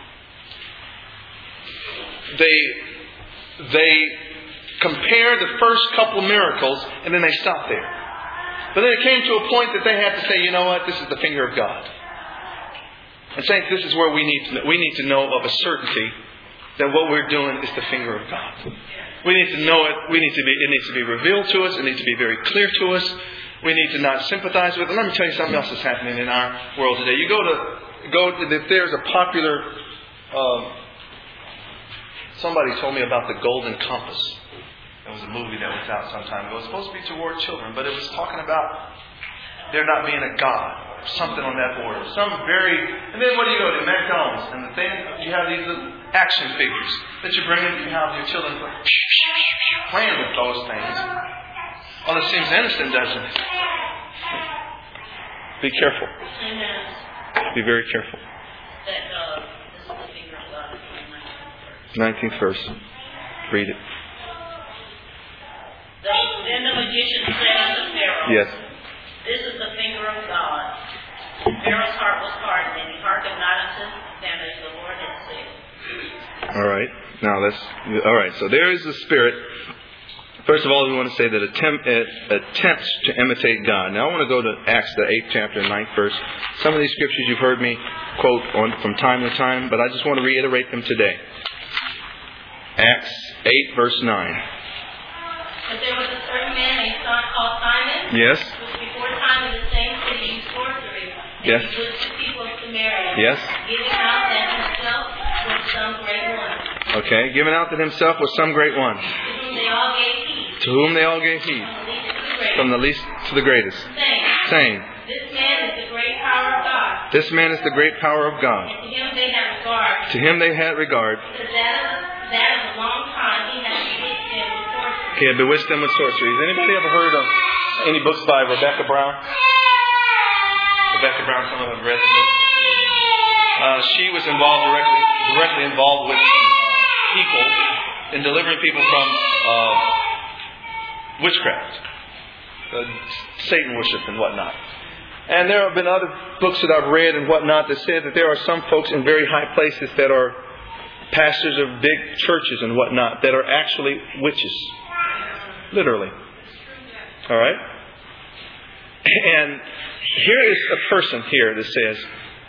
They, they compare the first couple of miracles and then they stop there. But then it came to a point that they had to say, you know what, this is the finger of God. And saints, this is where we need to know, we need to know of a certainty that what we're doing is the finger of God. We need to know it. We need to be. It needs to be revealed to us. It needs to be very clear to us. We need to not sympathize with it. Let me tell you something else that's happening in our world today. You go to go to if there's a popular. Um, somebody told me about the Golden Compass. It was a movie that was out some time ago. It was supposed to be toward children, but it was talking about there not being a God. Something on that order. Some very... And then what do you go to? McDonald's. And the thing, you have these little action figures that you bring in. You have your children playing with those things. Well, it seems innocent, doesn't it? Be careful. Be very careful. That, uh, this is the finger of God. nineteenth verse. Read it. Then the magician said unto Pharaoh, Yes. This is the finger of God. Pharaoh's heart was hardened, and he hearkened not unto them as the Lord had said. All right. Now let's. All right. So there is the Spirit. First of all, we want to say that attempt, uh, attempts to imitate God. Now I want to go to Acts, the eighth chapter, ninth verse. Some of these scriptures you've heard me quote on from time to time, but I just want to reiterate them today. Acts eight, verse nine. But there was a certain man named Son called Simon, Yes. which before time in the same city used sorcery, and Yes. he was the people of Samaria, Yes. giving out that himself was some great one, Okay. Giving out that himself was some great one, to whom they all gave heed, to whom they all gave heed, from the least to the greatest, from the least to the greatest, saying, saying, This man is the great power of God. This man is the great power of God. And to him they had regard, To him they had regard. because that of, that of a long time he had bewitched them with sorcery. He had bewitched them with sorcery. Has anybody ever heard of any books by Rebecca Brown? Rebecca Brown, some of them have read the book. Uh, she was involved directly, directly involved with uh, people in delivering people from uh, witchcraft, uh, Satan worship, and whatnot. And there have been other books that I've read and whatnot that said that there are some folks in very high places that are pastors of big churches and whatnot that are actually witches. Literally. All right? And here is a person here that says,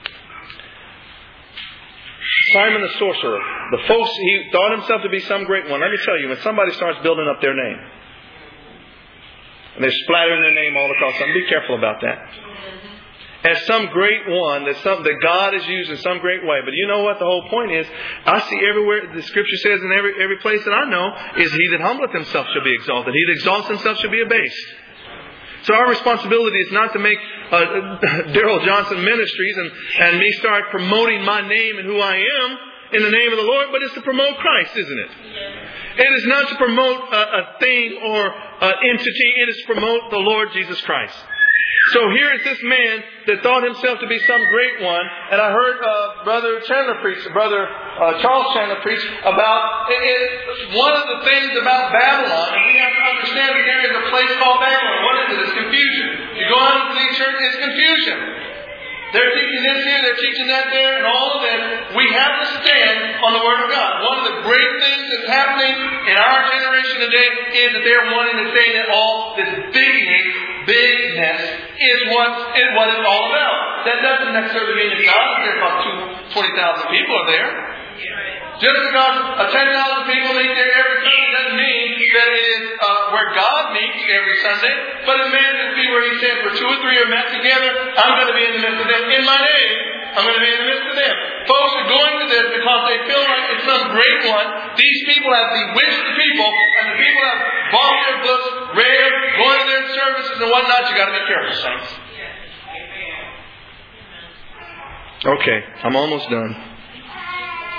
Simon the sorcerer. The folks, he thought himself to be some great one. Let me tell you, when somebody starts building up their name, and they're splattering their name all across something, be careful about that. As some great one, that some that God has used in some great way. But you know what the whole point is? I see everywhere, the Scripture says in every every place that I know, is he that humbleth himself shall be exalted. He that exalts himself shall be abased. So our responsibility is not to make uh, Daryl Johnson Ministries and, and me start promoting my name and who I am in the name of the Lord, but it's to promote Christ, isn't it? It is not to promote a, a thing or an entity. It is to promote the Lord Jesus Christ. So here is this man that thought himself to be some great one. And I heard uh, Brother Chandler preach, Brother uh, Charles Chandler preach about it, it, one of the things about Babylon. And we have to understand that there is a place called Babylon. What is it? It's confusion. You go out into the church, it's confusion. They're teaching this here, they're teaching that there, and all of this. We have to stand on the Word of God. One of the great things that's happening in our generation today is that they're wanting to say that all this bigness, bigness is what, is what it's all about. That doesn't necessarily mean that God is there about twenty thousand people are there. Just because uh, ten thousand people meet there every Sunday doesn't mean that it is uh, where God meets every Sunday. But it means to be where He said, where two or three are met together, I'm going to be in the midst of them. In my name, I'm going to be in the midst of them. Folks are going to this because they feel like it's some great one. These people have bewitched the people, and the people have bought their books, read, going to their services and whatnot. You got to be careful, saints. Okay, I'm almost done.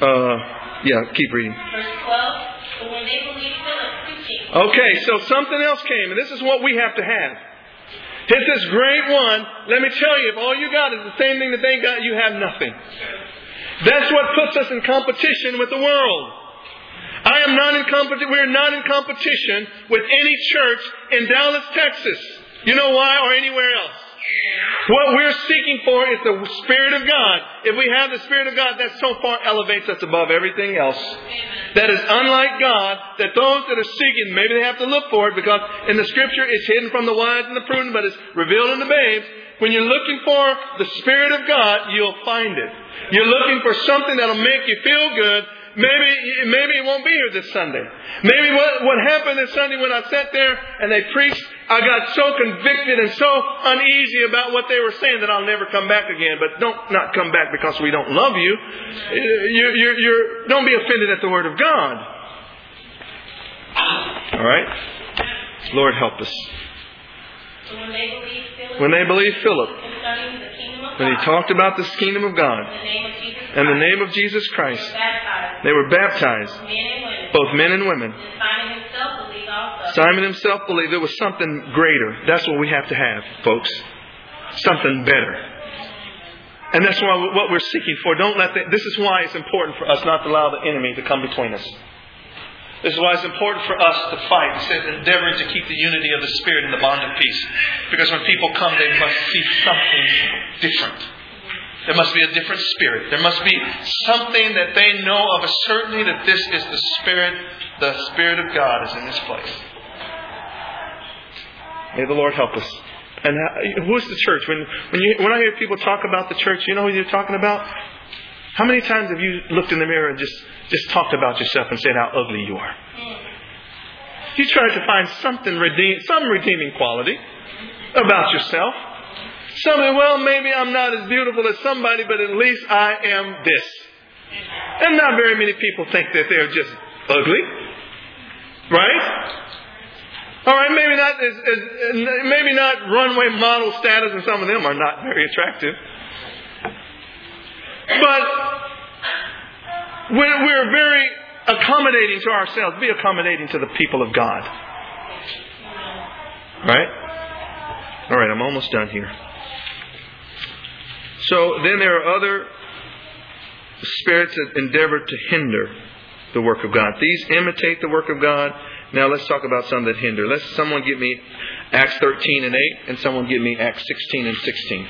Uh, yeah, keep reading. Verse twelve. But when they believed Philip preaching. Okay, so something else came, and this is what we have to have. It's this great one. Let me tell you, if all you got is the same thing that they got, you have nothing. That's what puts us in competition with the world. I am not in competition. We're not in competition with any church in Dallas, Texas. You know why? Or anywhere else. What we're seeking for is the Spirit of God. If we have the Spirit of God, that so far elevates us above everything else. That is unlike God, that those that are seeking, maybe they have to look for it, because in the Scripture it's hidden from the wise and the prudent, but it's revealed in the babes. When you're looking for the Spirit of God, you'll find it. You're looking for something that'll make you feel good. Maybe maybe it won't be here this Sunday. Maybe what, what happened this Sunday when I sat there and they preached, I got so convicted and so uneasy about what they were saying that I'll never come back again. But don't not come back because we don't love you. You you're, you're, don't be offended at the Word of God. All right? Lord, help us. So when they believed Philip, when they believed Philip, concerning the kingdom of when he God, talked about the kingdom of God in the name of Jesus Christ, and the name of Jesus Christ, baptized, they were baptized, men and women. both men and women. And Simon himself believed also. Simon himself believed there was something greater. That's what we have to have, folks. Something better. And that's why what we're seeking for. Don't let the, this is why it's important for us not to allow the enemy to come between us. This is why it's important for us to fight, endeavoring to keep the unity of the Spirit in the bond of peace. Because when people come, they must see something different. There must be a different spirit. There must be something that they know of a certainty that this is the Spirit, the Spirit of God is in this place. May the Lord help us. And who's the church? When when you when I hear people talk about the church, you know who you're talking about? How many times have you looked in the mirror and just, just talked about yourself and said how ugly you are? You tried to find something redeem, some redeeming quality about yourself. Something, well, maybe I'm not as beautiful as somebody, but at least I am this. And not very many people think that they're just ugly. Right? All right, maybe not as, as, maybe not runway model status, and some of them are not very attractive. But we're, we're very accommodating to ourselves. Be accommodating to the people of God. Right? All right, I'm almost done here. So then there are other spirits that endeavor to hinder the work of God. These imitate the work of God. Now let's talk about some that hinder. Let's someone give me Acts thirteen and eight, and someone give me Acts sixteen and sixteen.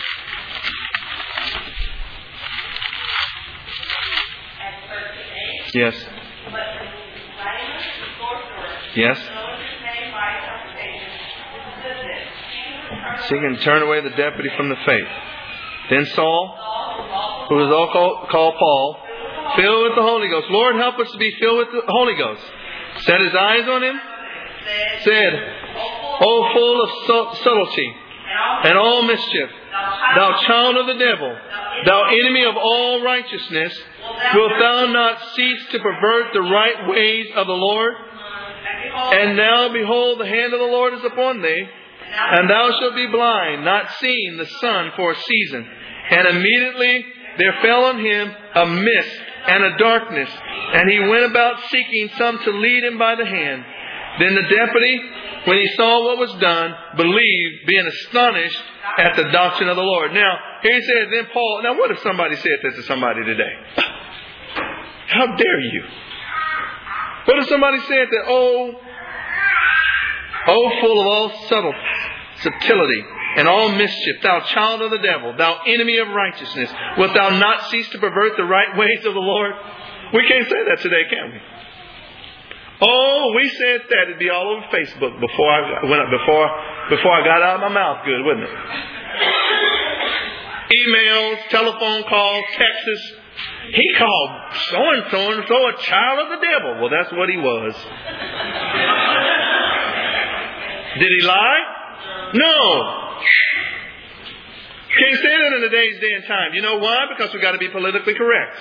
Acts thirteen eight. Yes. But Linus the sorcerer, Yes. known his name by interpretation, said this. Seek and turn away the deputy from the faith. Then Saul, Saul, who was all called, called Paul, filled with the Holy Ghost. Lord, help us to be filled with the Holy Ghost. Set his eyes on him. Said, O full of subtlety and all mischief, thou child of the devil, thou enemy of all righteousness, wilt thou not cease to pervert the right ways of the Lord? And now behold, the hand of the Lord is upon thee, and thou shalt be blind, not seeing the sun for a season. And immediately there fell on him a mist and a darkness, and he went about seeking some to lead him by the hand. Then the deputy, when he saw what was done, believed, being astonished at the doctrine of the Lord. Now, here he says, then Paul, now what if somebody said this to somebody today? How dare you? What if somebody said that, oh, oh, full of all subtle, subtlety and all mischief, thou child of the devil, thou enemy of righteousness, wilt thou not cease to pervert the right ways of the Lord? We can't say that today, can we? Oh, we said that, it'd be all over Facebook before I went before before I got out of my mouth good, wouldn't it? Emails, telephone calls, texts. He called so and so and so a child of the devil. Well, that's what he was. Did he lie? No. Can't say that in today's day and time. You know why? Because we got to be politically correct.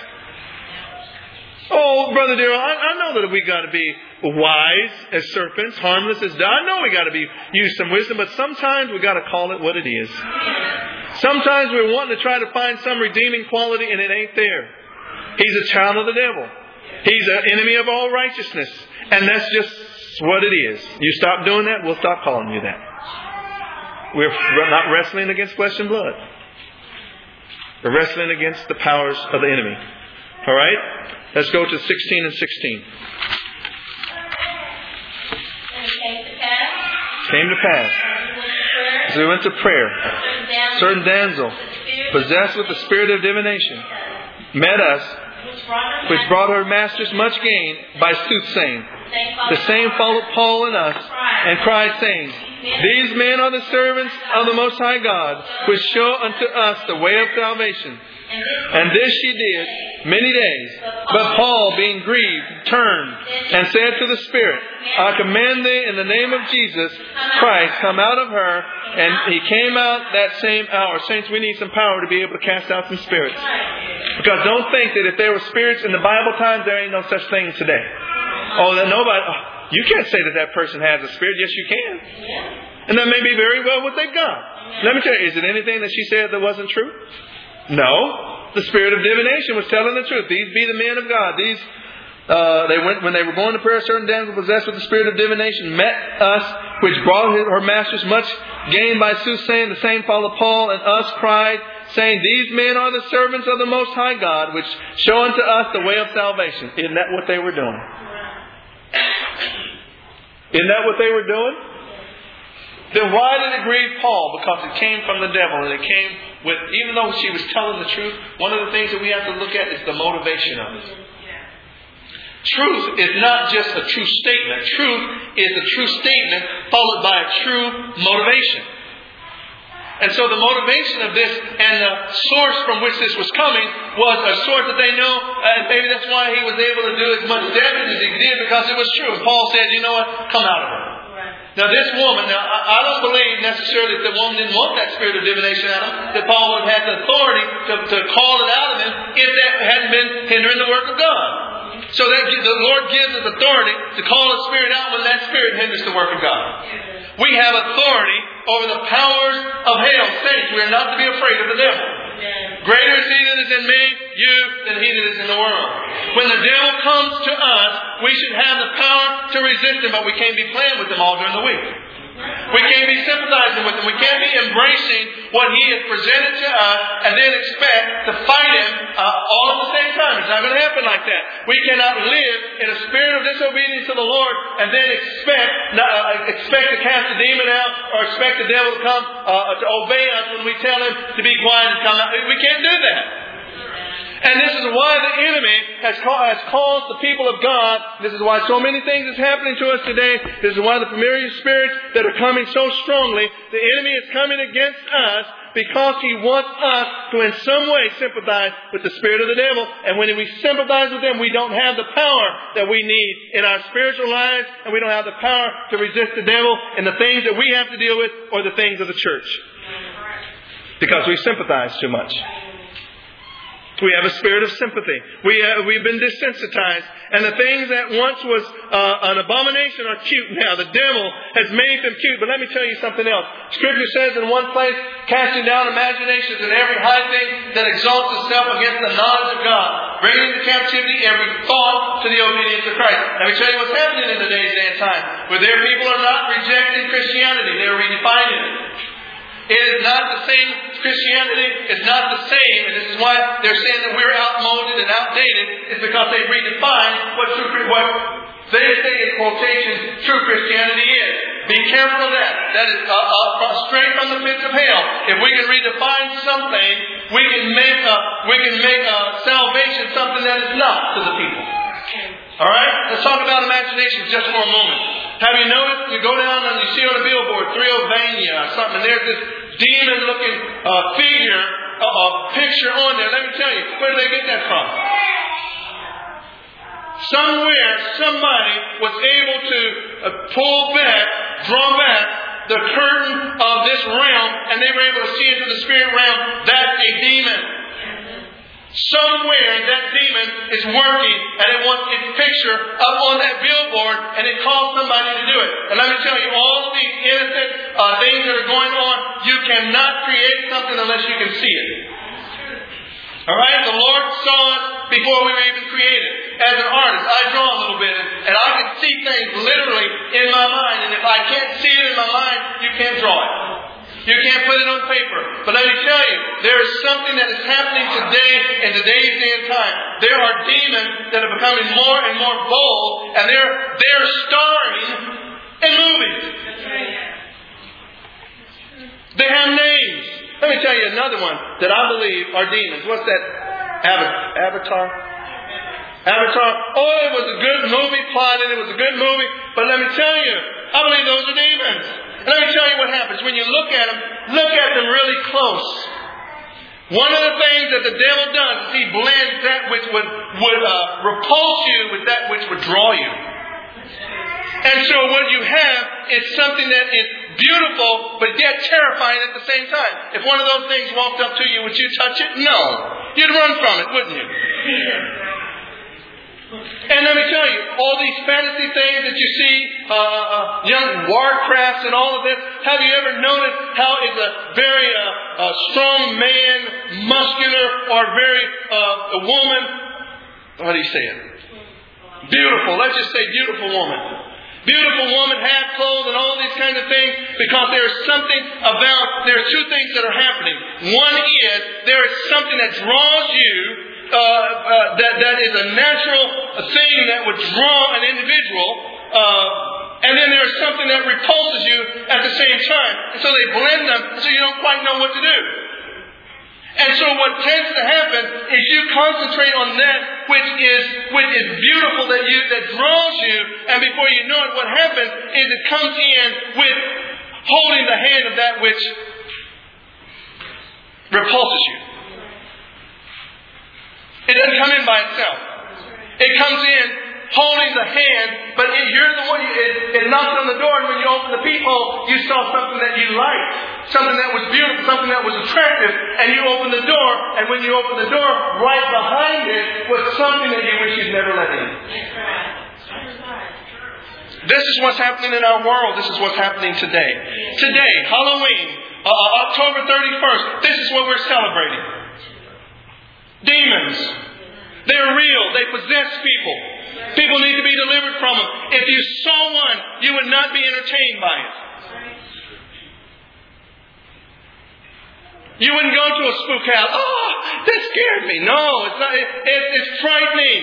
Oh, Brother Darrell, I, I know that we got to be wise as serpents, harmless as doves. I know we got to be use some wisdom, but sometimes we got to call it what it is. Sometimes we're wanting to try to find some redeeming quality and it ain't there. He's a child of the devil. He's an enemy of all righteousness. And that's just what it is. You stop doing that, we'll stop calling you that. We're not wrestling against flesh and blood. We're wrestling against the powers of the enemy. All right? Let's go to sixteen and sixteen. And it came to pass. Came to pass. As we went to prayer, certain damsel, possessed with the spirit of divination, met us, which brought her masters much gain by soothsaying. The same followed Paul and us, and cried, saying, These men are the servants of the Most High God, which show unto us the way of salvation. And this she did many days. But Paul, being grieved, turned and said to the Spirit, I command thee in the name of Jesus Christ, come out of her. And he came out that same hour. Saints, we need some power to be able to cast out some spirits. Because don't think that if there were spirits in the Bible times, there ain't no such thing today. Oh, that nobody... Oh, you can't say that that person has a spirit. Yes, you can. And that may be very well what they've got. Let me tell you, is it anything that she said that wasn't true? No. The spirit of divination was telling the truth. These be the men of God. These, uh, they went when they were going to prayer. A certain damsel possessed with the spirit of divination met us, which brought her masters much gain by soothsaying. The same followed Paul and us, cried, saying, These men are the servants of the Most High God, which show unto us the way of salvation. Isn't that what they were doing? Isn't that what they were doing? Then why did it grieve Paul? Because it came from the devil, and it came with, even though she was telling the truth, one of the things that we have to look at is the motivation of it. Truth is not just a true statement. Truth is a true statement followed by a true motivation. And so the motivation of this and the source from which this was coming was a source that they know, and maybe that's why he was able to do as much damage as he did, because it was true. And Paul said, you know what? Come out of her. Now this woman, now I don't believe necessarily that the woman didn't want that spirit of divination out of him, that Paul would have had the authority to, to call it out of him if that hadn't been hindering the work of God. So that the Lord gives us authority to call a spirit out when that spirit hinders the work of God. We have authority over the powers of hell. Saints, we are not to be afraid of the devil. Greater is he that is in me, you, than he that is in the world. When the devil comes to us, we should have the power to resist him, but we can't be playing with him all during the week. We can't be sympathizing with him. We can't be embracing what he has presented to us and then expect to fight him uh, all at the same time. It's not going to happen like that. We cannot live in a spirit of disobedience to the Lord and then expect uh, expect to cast a demon out or expect the devil to come uh, to obey us when we tell him to be quiet and come out. We can't do that. And this is why the enemy has, ca- has caused the people of God, this is why so many things is happening to us today, this is why the familiar spirits that are coming so strongly, the enemy is coming against us because he wants us to in some way sympathize with the spirit of the devil. And when we sympathize with them, we don't have the power that we need in our spiritual lives, and we don't have the power to resist the devil in the things that we have to deal with or the things of the church. Because we sympathize too much. We have a spirit of sympathy. We have, we've been desensitized. And the things that once was uh, an abomination are cute now. The devil has made them cute. But let me tell you something else. Scripture says in one place, casting down imaginations and every high thing that exalts itself against the knowledge of God, bringing into captivity every thought to the obedience of Christ. Let me tell you what's happening in today's day and time. Where their people are not rejecting Christianity. They're redefining it. It is not the same Christianity. It's not the same. And this is why they're saying that we're outmoded and outdated. It's because they redefine what true, what they say in quotation true Christianity is. Be careful of that. That is uh, uh, straight from the pits of hell. If we can redefine something, we can make a, we can make a salvation something that is not to the people. All right? Let's talk about imagination just for a moment. Have you noticed, you go down and you see on a billboard, Thrillvania or something, and there's this demon-looking uh, figure, a uh, uh, picture on there. Let me tell you, where did they get that from? Somewhere, somebody was able to uh, pull back, draw back the curtain of this realm, and they were able to see into the spirit realm. That's a demon. Somewhere that demon is working, and it wants its picture up on that billboard, and it calls somebody to do it. And let me tell you, all these innocent uh, things that are going on, you cannot create something unless you can see it. All right? The Lord saw us before we were even created. As an artist, I draw a little bit, and I can see things literally in my mind. And if I can't see it in my mind, you can't draw it. You can't put it on paper. But let me tell you, there is something that is happening today in today's day and time. There are demons that are becoming more and more bold, and they're they're starring in movies. They have names. Let me tell you another one that I believe are demons. What's that? Avatar? Avatar? Oh, it was a good movie plot and it was a good movie. But let me tell you, I believe those are demons. And let me tell you what happens. When you look at them, look at them really close. One of the things that the devil does is he blends that which would, would uh, repulse you with that which would draw you. And so what you have is something that is beautiful, but yet terrifying at the same time. If one of those things walked up to you, would you touch it? No. You'd run from it, wouldn't you? And let me tell you, all these fantasy things that you see, uh, uh, young Warcrafts and all of this, have you ever noticed how is a very uh, uh, strong man, muscular, or very uh, a woman, how do you say it? Beautiful, let's just say beautiful woman. Beautiful woman, half clothed and all these kind of things, because there is something about, there are two things that are happening. One is, there is something that draws you, uh, uh, that, that is a natural thing that would draw an individual, uh, and then there is something that repulses you at the same time. And so they blend them, so you don't quite know what to do. And so what tends to happen is you concentrate on that which is which is beautiful that you that draws you, and before you know it, what happens is it comes in with holding the hand of that which repulses you. It doesn't come in by itself. It comes in holding the hand, but it, you're the one, it, it knocks on the door, and when you open the peephole, you saw something that you liked, something that was beautiful, something that was attractive, and you open the door, and when you open the door, right behind it was something that you wish you'd never let in. This is what's happening in our world. This is what's happening today. Today, Halloween, uh, October thirty-first, this is what we're celebrating. Demons. They're real. They possess people. People need to be delivered from them. If you saw one, you would not be entertained by it. You wouldn't go to a spook house. Oh, that scared me. No, it's not. It, it, it's frightening.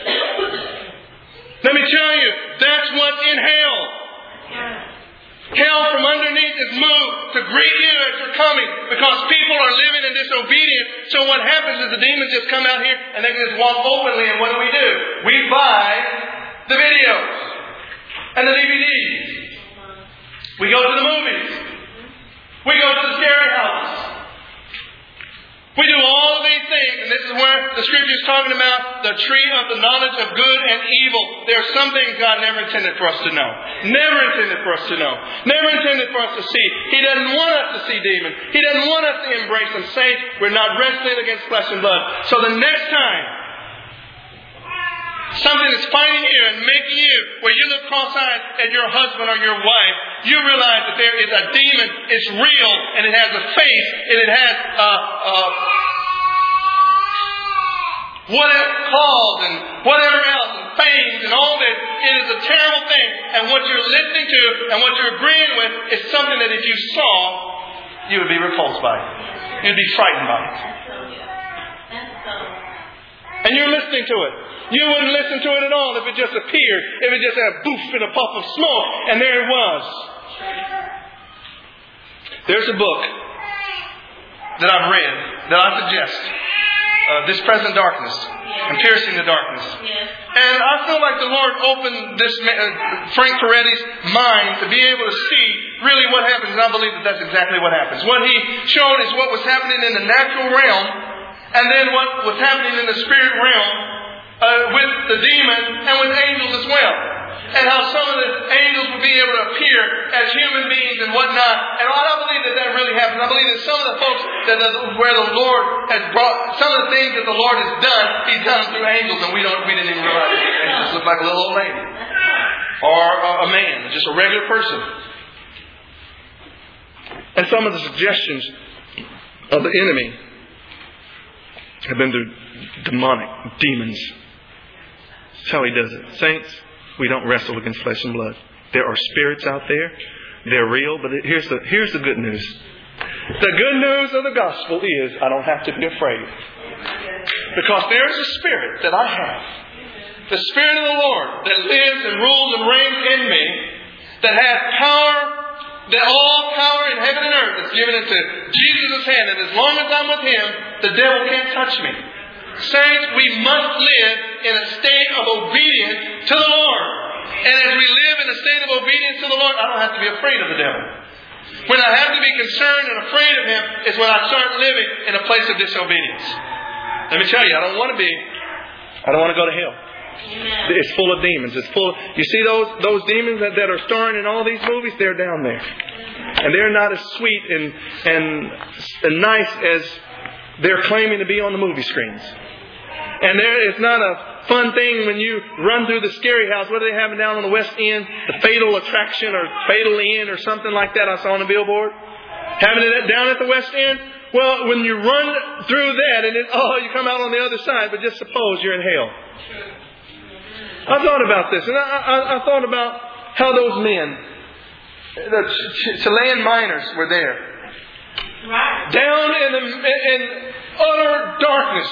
Let me tell you, that's what's in hell. Hell from underneath is moved to greet you as you're coming, because people are living in disobedience. So what happens is the demons just come out here and they can just walk openly, and what do we do? We buy the videos and the D V Ds. We go to the movies. We go to the scary house. We do all of these things, and this is where the Scripture is talking about the tree of the knowledge of good and evil. There are some things God never intended for us to know. Never intended for us to know. Never intended for us to see. He doesn't want us to see demons. He doesn't want us to embrace them. Saints, we're not wrestling against flesh and blood. So the next time something is fighting you and making you, where you look cross-eyed at your husband or your wife, you realize that there is a demon. It's real, and it has a face, and it has uh, uh, what it's called, and whatever else, and fangs, and all this. It is a terrible thing. And what you're listening to and what you're agreeing with is something that if you saw, you would be repulsed by it. You'd be frightened by it. And you're listening to it. You wouldn't listen to it at all if it just appeared. If it just had a boof and a puff of smoke, and there it was. There's a book that I've read that I suggest. Uh, This Present Darkness and Piercing the Darkness. And I feel like the Lord opened this uh, Frank Peretti's mind to be able to see really what happens. And I believe that that's exactly what happens. What he showed is what was happening in the natural realm, and then what was happening in the spirit realm uh, with the demon and with angels as well. And how some of the angels would be able to appear as human beings and whatnot. And I don't believe that that really happens. I believe that some of the folks that the, where the Lord has brought, some of the things that the Lord has done, He's done them through angels, and we don't, we didn't even realize it. They just look like a little old lady, or a, a man, just a regular person. And some of the suggestions of the enemy have been to demonic demons. That's how he does it. Saints, we don't wrestle against flesh and blood. There are spirits out there. They're real, but here's the, here's the good news. The good news of the gospel is I don't have to be afraid. Because there is a spirit that I have. The Spirit of the Lord that lives and rules and reigns in me. That has power, that all power in heaven and earth is given into Jesus' hand. And as long as I'm with Him, the devil can't touch me. Saints, we must live in a state of obedience to the Lord. And as we live in a state of obedience to the Lord, I don't have to be afraid of the devil. When I have to be concerned and afraid of him is when I start living in a place of disobedience. Let me tell you, I don't want to be, I don't want to go to hell. Amen. It's full of demons. It's full of, you see those those demons that, that are starring in all these movies? They're down there. And they're not as sweet and, and, and nice as they're claiming to be on the movie screens. And there, it's not a fun thing when you run through the scary house. What are they having down on the West End? The Fatal Attraction or Fatal Inn or something like that I saw on the billboard. Having it down at the West End. Well, when you run through that and it, oh, you come out on the other side, but just suppose you're in hell. I thought about this, and I, I, I thought about how those men, the Ch- Chilean miners, were there. Right. Down in, the, in utter darkness.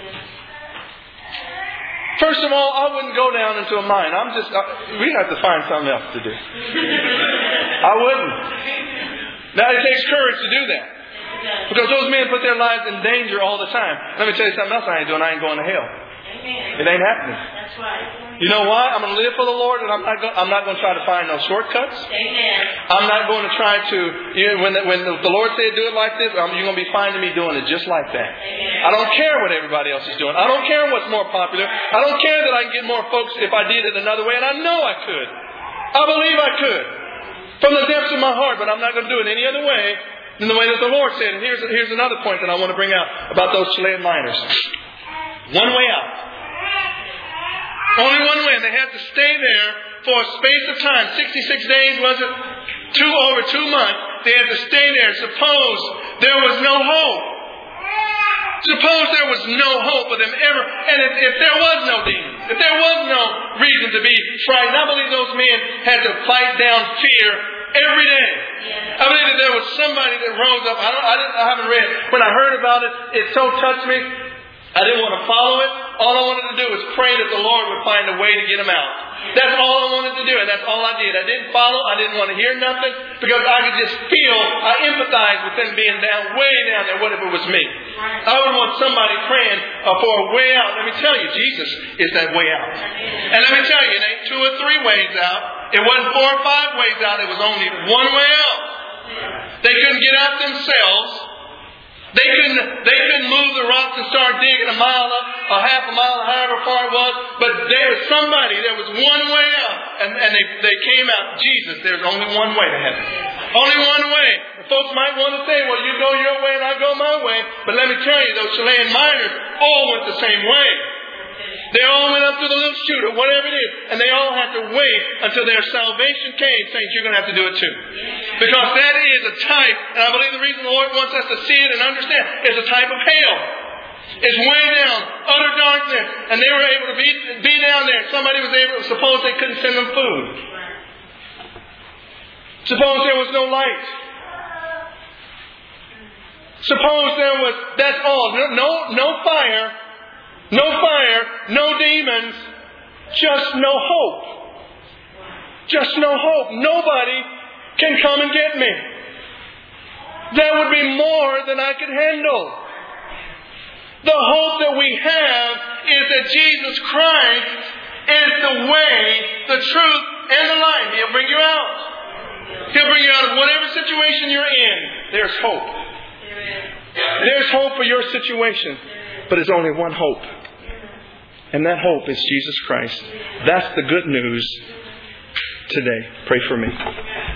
First of all, I wouldn't go down into a mine. I'm just, I, we'd have to find something else to do. I wouldn't. Now, it takes courage to do that. Because those men put their lives in danger all the time. Let me tell you something else I ain't doing. I ain't going to hell. It ain't happening. That's right. You know why? I'm going to live for the Lord, and I'm not going, I'm not going to try to find no shortcuts. Amen. I'm not going to try to, you know, when the, when the, the Lord said do it like this, um, you're going to be finding me doing it just like that. Amen. I don't care what everybody else is doing. I don't care what's more popular. I don't care that I can get more folks if I did it another way, and I know I could. I believe I could. From the depths of my heart, but I'm not going to do it any other way than the way that the Lord said. And here's, here's another point that I want to bring out about those Chilean miners. One way out. Only one way. They had to stay there for a space of time. sixty-six days, was it? Two over two months. They had to stay there. Suppose there was no hope. Suppose there was no hope for them ever. And if, if there was no demons, if there was no reason to be frightened, I believe those men had to fight down fear every day. I believe that there was somebody that rose up. I, don't, I, didn't, I haven't read. When I heard about it, it so touched me. I didn't want to follow it. All I wanted to do was pray that the Lord would find a way to get them out. That's all I wanted to do, and that's all I did. I didn't follow. I didn't want to hear nothing because I could just feel, I empathize with them being down, way down there. What if it was me? I would want somebody praying uh, for a way out. Let me tell you, Jesus is that way out. And let me tell you, it ain't two or three ways out. It wasn't four or five ways out. It was only one way out. They couldn't get out themselves. They couldn't, they couldn't move the rocks and start digging a mile up, a half a mile, however far it was. But there was somebody, there was one way out. And, and they, they came out, Jesus, there's only one way to heaven. Only one way. And folks might want to say, well, you go your way and I go my way. But let me tell you, those Chilean miners all went the same way. They all went up to the little chute or whatever it is. And they all had to wait until their salvation came. Saints, you're going to have to do it too. Because that is a type, and I believe the reason the Lord wants us to see it and understand, is a type of hell. It's way down, utter darkness. And they were able to be, be down there. Somebody was able to, suppose they couldn't send them food. Suppose there was no light. Suppose there was, that's all. No, no, no fire. No fire, no demons, just no hope. Just no hope. Nobody can come and get me. That would be more than I could handle. The hope that we have is that Jesus Christ is the way, the truth, and the life. He'll bring you out. He'll bring you out of whatever situation you're in. There's hope. There's hope for your situation. But there's only one hope. And that hope is Jesus Christ. That's the good news today. Pray for me.